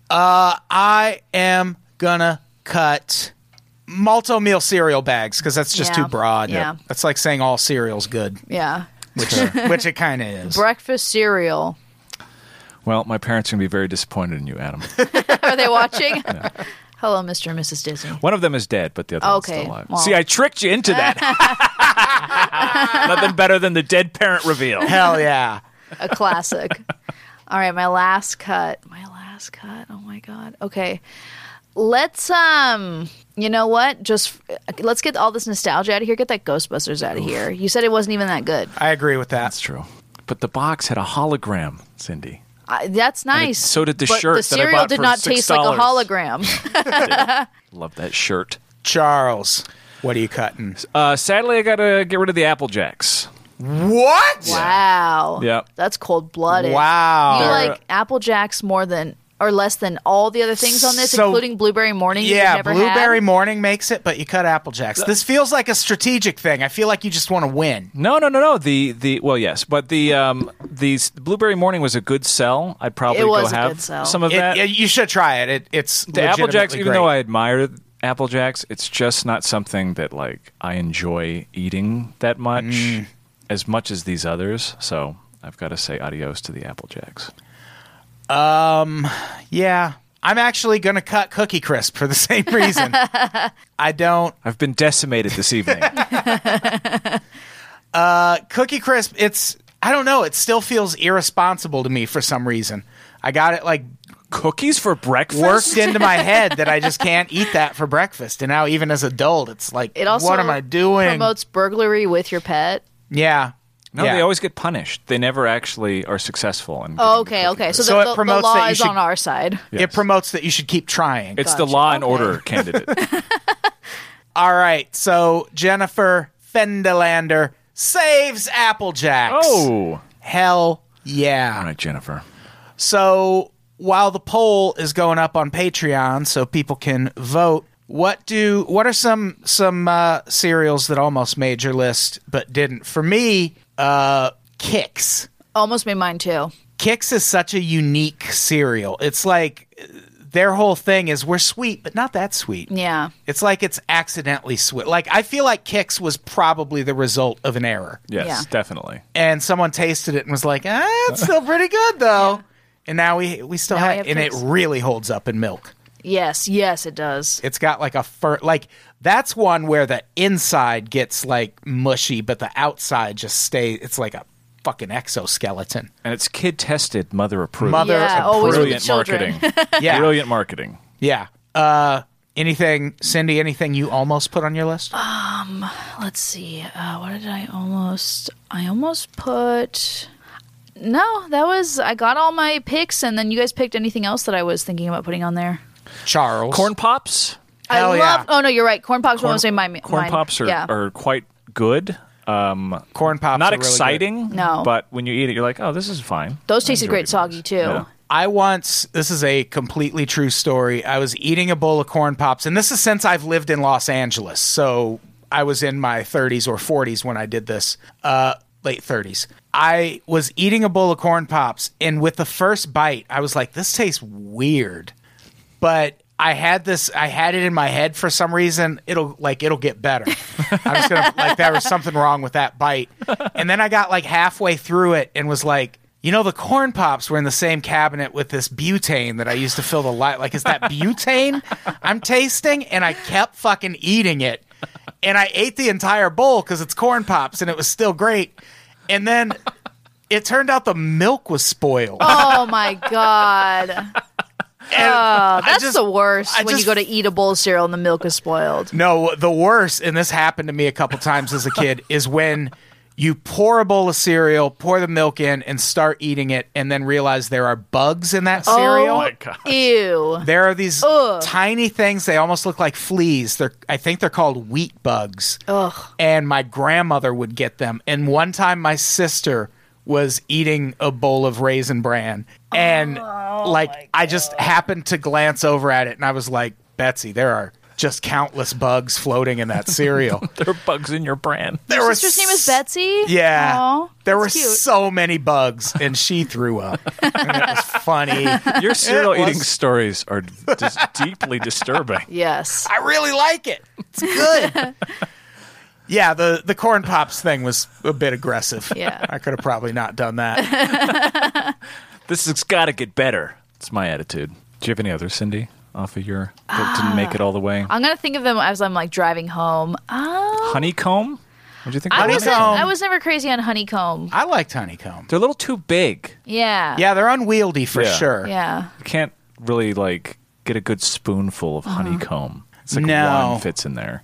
I am going to cut Malto-Meal cereal bags because that's just Yeah. too broad. Yeah. That's like saying all cereal's good, Yeah. which it kind of is. Breakfast cereal. Well, my parents are going to be very disappointed in you, Adam. Are they watching? Hello, Mr. and Mrs. Disney. One of them is dead, but the other one's Okay, still alive. well. See, I tricked you into that. Nothing better than the dead parent reveal. Hell yeah. A classic. All right, my last cut. Oh my god. Okay. Let's you know what? Just let's get all this nostalgia out of here. Get that Ghostbusters out of here. You said it wasn't even that good. I agree with that. That's true. But the box had a hologram, Cindy. That's nice. so did the but shirt the that I cereal bought did for not taste like a $6. hologram. Love that shirt. Charles, what are you cutting? Sadly, I got to get rid of the Apple Jacks. What? Wow. Yep. That's cold-blooded. Wow. You like Apple Jacks more than or less than all the other things on this, So- including Blueberry Morning? Yeah, you've never Blueberry had? Morning makes it, but you cut Apple Jacks. This feels like a strategic thing. I feel like you just want to win. No. The well, yes, but the Blueberry Morning was a good sell. I'd probably It was go a have good sell. some of that. You should try it. It's The Apple Jacks, legitimately even great. though I admire Apple Jacks, it's just not something that like I enjoy eating that much as much as these others. So I've got to say adios to the Apple Jacks. Yeah. I'm actually going to cut Cookie Crisp for the same reason. I don't. I've been decimated this evening. Cookie Crisp, I don't know. It still feels irresponsible to me for some reason. I got it like Cookies for breakfast? worked into my head that I just can't eat that for breakfast. And now even as an adult, it's like, It also what am I doing? promotes burglary with your pet. Yeah. No, yeah. they always get punished. They never actually are successful. In Oh, getting okay, the okay. Cookie So, Crisp. So it the promotes law that you is should- on our side. Yes. It promotes that you should keep trying. It's the Gotcha. Law and Okay. Order candidate. All right. So Jennifer Fendelander saves Apple Jacks. Oh, Hell yeah. all right, Jennifer. So while the poll is going up on Patreon so people can vote, what are some cereals that almost made your list but didn't? For me, Kix. Almost made mine too. Kix is such a unique cereal. It's like their whole thing is we're sweet, but not that sweet. Yeah. It's like it's accidentally sweet. Like I feel like Kix was probably the result of an error. Yes, Yeah. definitely. And someone tasted it and was like, it's still pretty good though. And now we still Now we have, have and it Kix. really holds up in milk. Yes, it does. It's got like like that's one where the inside gets like mushy, but the outside just stays. It's like a fucking exoskeleton. And it's kid tested, mother approved. Mother Yeah, always with the Brilliant children. marketing. Yeah, Brilliant marketing. yeah. Anything, Cindy? Anything you almost put on your list? Let's see. What did I almost put? No, that was I got all my picks, and then you guys picked anything else that I was thinking about putting on there. Charles. Corn Pops. Hell I yeah. love. Oh no, you're right. Corn pops won't say mine. Corn Pops are quite good. Corn Pops. Not are really exciting. No. But when you eat it, you're like, oh, this is fine. Those I tasted enjoyed great it. soggy too. Yeah. good. This is a completely true story. I was eating a bowl of Corn Pops, and this is since I've lived in Los Angeles. So I was in my 30s or 40s when I did this. Late 30s. I was eating a bowl of Corn Pops, and with the first bite, I was like, this tastes weird. But I had it in my head for some reason. It'll get better. I was gonna there was something wrong with that bite. And then I got like halfway through it and was like, the Corn Pops were in the same cabinet with this butane that I used to fill the light. Like, is that butane I'm tasting? And I kept fucking eating it. And I ate the entire bowl because it's Corn Pops and it was still great. And then it turned out the milk was spoiled. Oh my god. And That's the worst I when you just- go to eat a bowl of cereal and the milk is spoiled. No, the worst, and this happened to me a couple times as a kid, is when you pour a bowl of cereal, pour the milk in, and start eating it, and then realize there are bugs in that cereal. Oh my God. Ew. There are these Ugh. tiny things. They almost look like fleas. I think they're called wheat bugs. Ugh. And my grandmother would get them. And one time my sister was eating a bowl of Raisin Bran. And I just happened to glance over at it, and I was like, Betsy, there are just countless bugs floating in that cereal. There are bugs in your brand. There Your were sister's name is Betsy? Yeah. Aw, there were that's cute. so many bugs, and she threw up. And it was funny. Your cereal It was- eating stories are deeply disturbing. Yes. I really like it. It's good. Yeah, the Corn Pops thing was a bit aggressive. Yeah. I could have probably not done that. This has got to get better. It's my attitude. Do you have any others, Cindy, off of your that didn't make it all the way? I'm gonna think of them as I'm like driving home. Honeycomb? What'd you think of Honeycomb. honeycomb? I was never crazy on honeycomb. I liked honeycomb. They're a little too big. Yeah. Yeah, they're unwieldy for Yeah. sure. Yeah. You can't really like get a good spoonful of honeycomb. It's like No. one fits in there.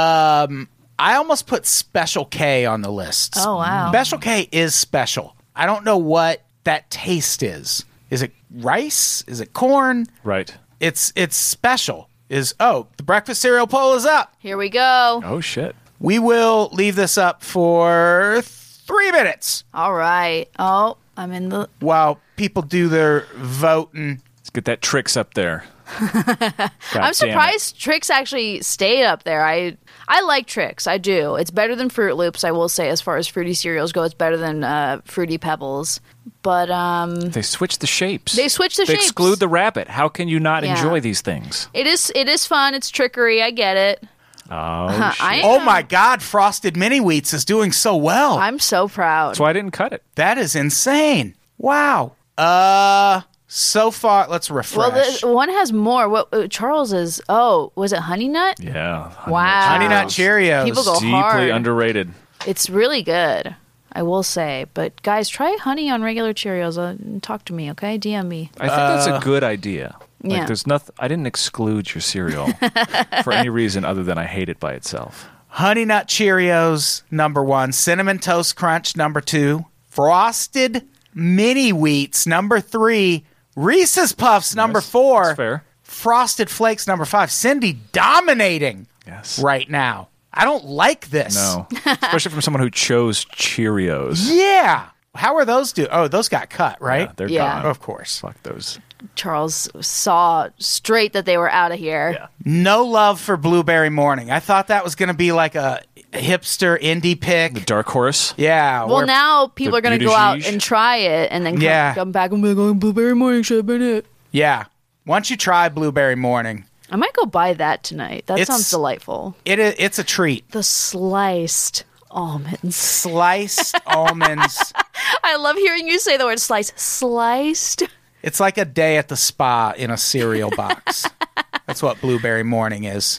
I almost put Special K on the list. Oh, wow. Special K is special. I don't know what that taste is. Is it rice? Is it corn? Right. It's special. The breakfast cereal poll is up. Here we go. Oh shit. We will leave this up for 3 minutes All right. Oh, I'm in the. while people do their voting. Let's get that Trix up there. I'm surprised Trix actually stayed up there. I like Trix. I do. It's better than Fruit Loops, I will say, as far as fruity cereals go. It's better than Fruity Pebbles. But They switch the shapes. They switch the They shapes. exclude the rabbit. How can you not Yeah. enjoy these things? it is fun. It's trickery. I get it. Oh shit. I- Oh my God, Frosted Mini Wheats is doing so well. I'm so proud. That's why I didn't cut it. That is insane. Wow. So far, let's Well, refresh. the one has more. What Charles is? Oh, was it Honey Nut? Yeah. Wow. Honey Nut Cheerios. People go Deeply hard. underrated. It's really good, I will say. But guys, try honey on regular Cheerios. Talk to me, okay? DM me. I think that's a good idea. Like, Yeah. there's nothing. I didn't exclude your cereal for any reason other than I hate it by itself. Honey Nut Cheerios, number 1. Cinnamon Toast Crunch, number 2. Frosted Mini Wheats, number 3. Reese's Puffs, number 4. That's fair. Frosted Flakes, number 5. Cindy dominating Yes. right now. I don't like this. No. Especially from someone who chose Cheerios. Yeah. How are those do? Oh, those got cut, right? Yeah, they're Yeah. gone. Of course. Fuck those. Charles saw straight that they were out of here. Yeah. No love for Blueberry Morning. I thought that was going to be like a hipster indie pick. Dark Horse. Yeah. Well, where- now people The are going to Beauty go out Gige. and try it and then Yeah. come back and be like, oh, Blueberry Morning should have been it. Yeah. Once you try Blueberry Morning, I might go buy that tonight. That It's- sounds delightful. it's a treat. The sliced almonds. Sliced almonds. I love hearing you say the word slice. Sliced. It's like a day at the spa in a cereal box. That's what Blueberry Morning is.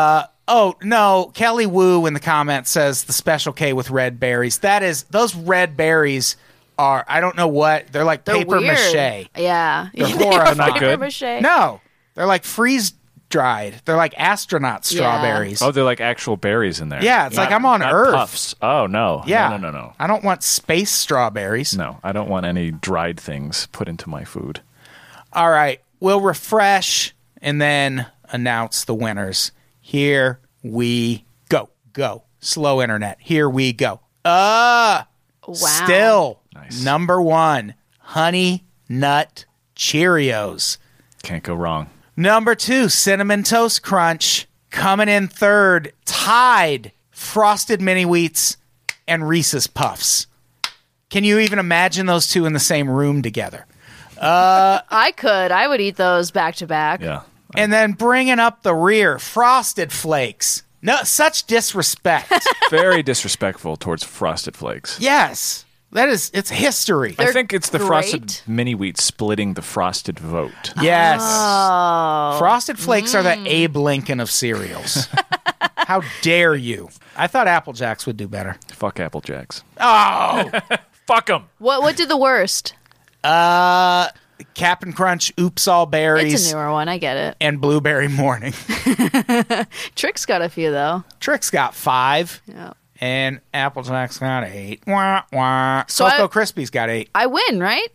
Oh, no. Kelly Wu in the comments says the Special K with red berries. Those red berries are, I don't know what, they're like They're paper weird. mache. Yeah. They're They are horrifying. Not paper good? mache. No, they're like freeze dried. They're like astronaut strawberries. Oh, they're like actual berries in there. Yeah, it's like I'm on not Earth. Puffs. Oh, no. Yeah. No. I don't want space strawberries. No, I don't want any dried things put into my food. All right. We'll refresh and then announce the winners. Here we go. Go. Slow internet. Here we go. Wow. Still Nice. number 1, Honey Nut Cheerios. Can't go wrong. Number 2, Cinnamon Toast Crunch. Coming in third, tied, Frosted Mini Wheats and Reese's Puffs. Can you even imagine those two in the same room together? I could. I would eat those back to back. Yeah. And then bringing up the rear, Frosted Flakes. No, such disrespect. Very disrespectful towards Frosted Flakes. Yes. It's history. I think it's the great. Frosted Mini Wheat splitting the Frosted vote. Yes. Oh. Frosted Flakes are the Abe Lincoln of cereals. How dare you? I thought Apple Jacks would do better. Fuck Apple Jacks. Oh, Fuck them. What did the worst? Cap'n Crunch, Oops All Berries, It's a newer one. I get it. and Blueberry Morning. Trix got a few though. Trix got 5, Yeah. and Apple Jacks got 8. Wah, wah. So Cocoa I- Krispies got 8. I win, right?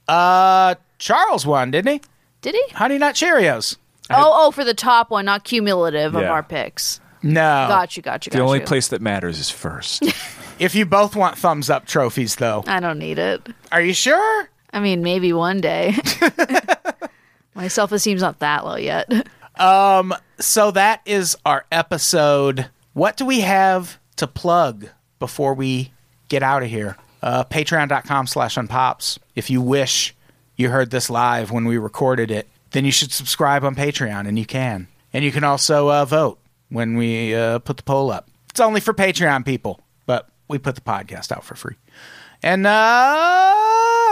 Charles won, didn't he? Did he? Honey Nut Cheerios. Oh, for the top one, not cumulative of Yeah. our picks. No. Got you. The only place that matters is first. If you both want thumbs up trophies, though. I don't need it. Are you sure? I mean, maybe one day. My self-esteem's not that low yet. So that is our episode. What do we have to plug before we get out of here? Patreon.com/unpops. If you wish you heard this live when we recorded it, then you should subscribe on Patreon, and you can. And you can also vote when we put the poll up. It's only for Patreon people, but we put the podcast out for free. And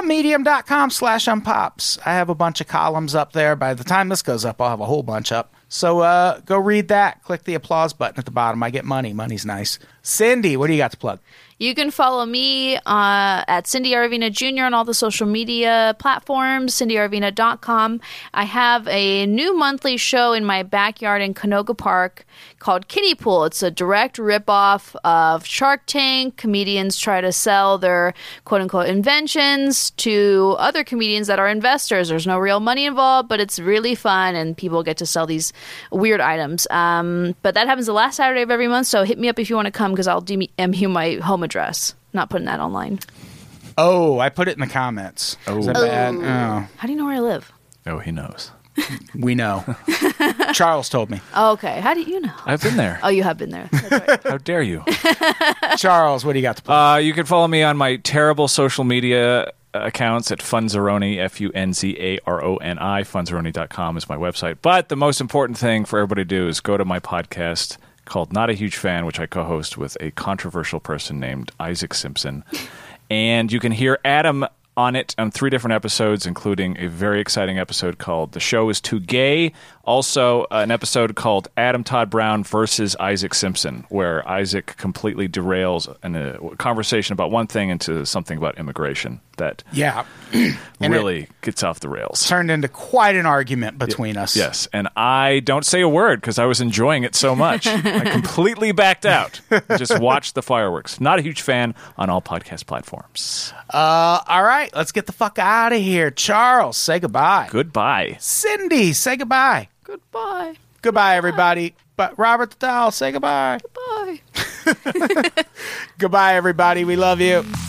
on medium.com/unpops. I have a bunch of columns up there. By the time this goes up, I'll have a whole bunch up. So go read that. Click the applause button at the bottom. I get money. Money's nice. Cindy, what do you got to plug? You can follow me at Cindy Arvina Jr. on all the social media platforms, cindyarvina.com. I have a new monthly show in my backyard in Canoga Park called Kiddie Pool. It's a direct ripoff of Shark Tank. Comedians try to sell their quote-unquote inventions to other comedians that are investors. There's no real money involved, but it's really fun, and people get to sell these weird items. But that happens the last Saturday of every month, so hit me up if you want to come, because I'll DM you my home address. Not putting that online. Oh, I put it in the comments. Oh. Is that bad? Oh. How do you know where I live? Oh, he knows. We know. Charles told me. Oh, okay. How do you know? I've been there. Oh, you have been there. That's right. How dare you? Charles, what do you got to play? You can follow me on my terrible social media accounts at Funzaroni, Funzaroni. Funzaroni.com is my website. But the most important thing for everybody to do is go to my podcast called Not a Huge Fan, which I co-host with a controversial person named Isaac Simpson. And you can hear Adam on it on 3 different episodes, including a very exciting episode called The Show is Too Gay. Also, an episode called Adam Todd Brown versus Isaac Simpson, where Isaac completely derails a conversation about one thing into something about immigration that really gets off the rails. Turned into quite an argument between us. Yes, and I don't say a word because I was enjoying it so much. I completely backed out. Just watched the fireworks. Not a huge fan on all podcast platforms. All right, let's get the fuck out of here. Charles, say goodbye. Goodbye. Cindy, say goodbye. Goodbye. Goodbye, everybody. But Robert the Doll, say goodbye. Goodbye. Goodbye, everybody. We love you.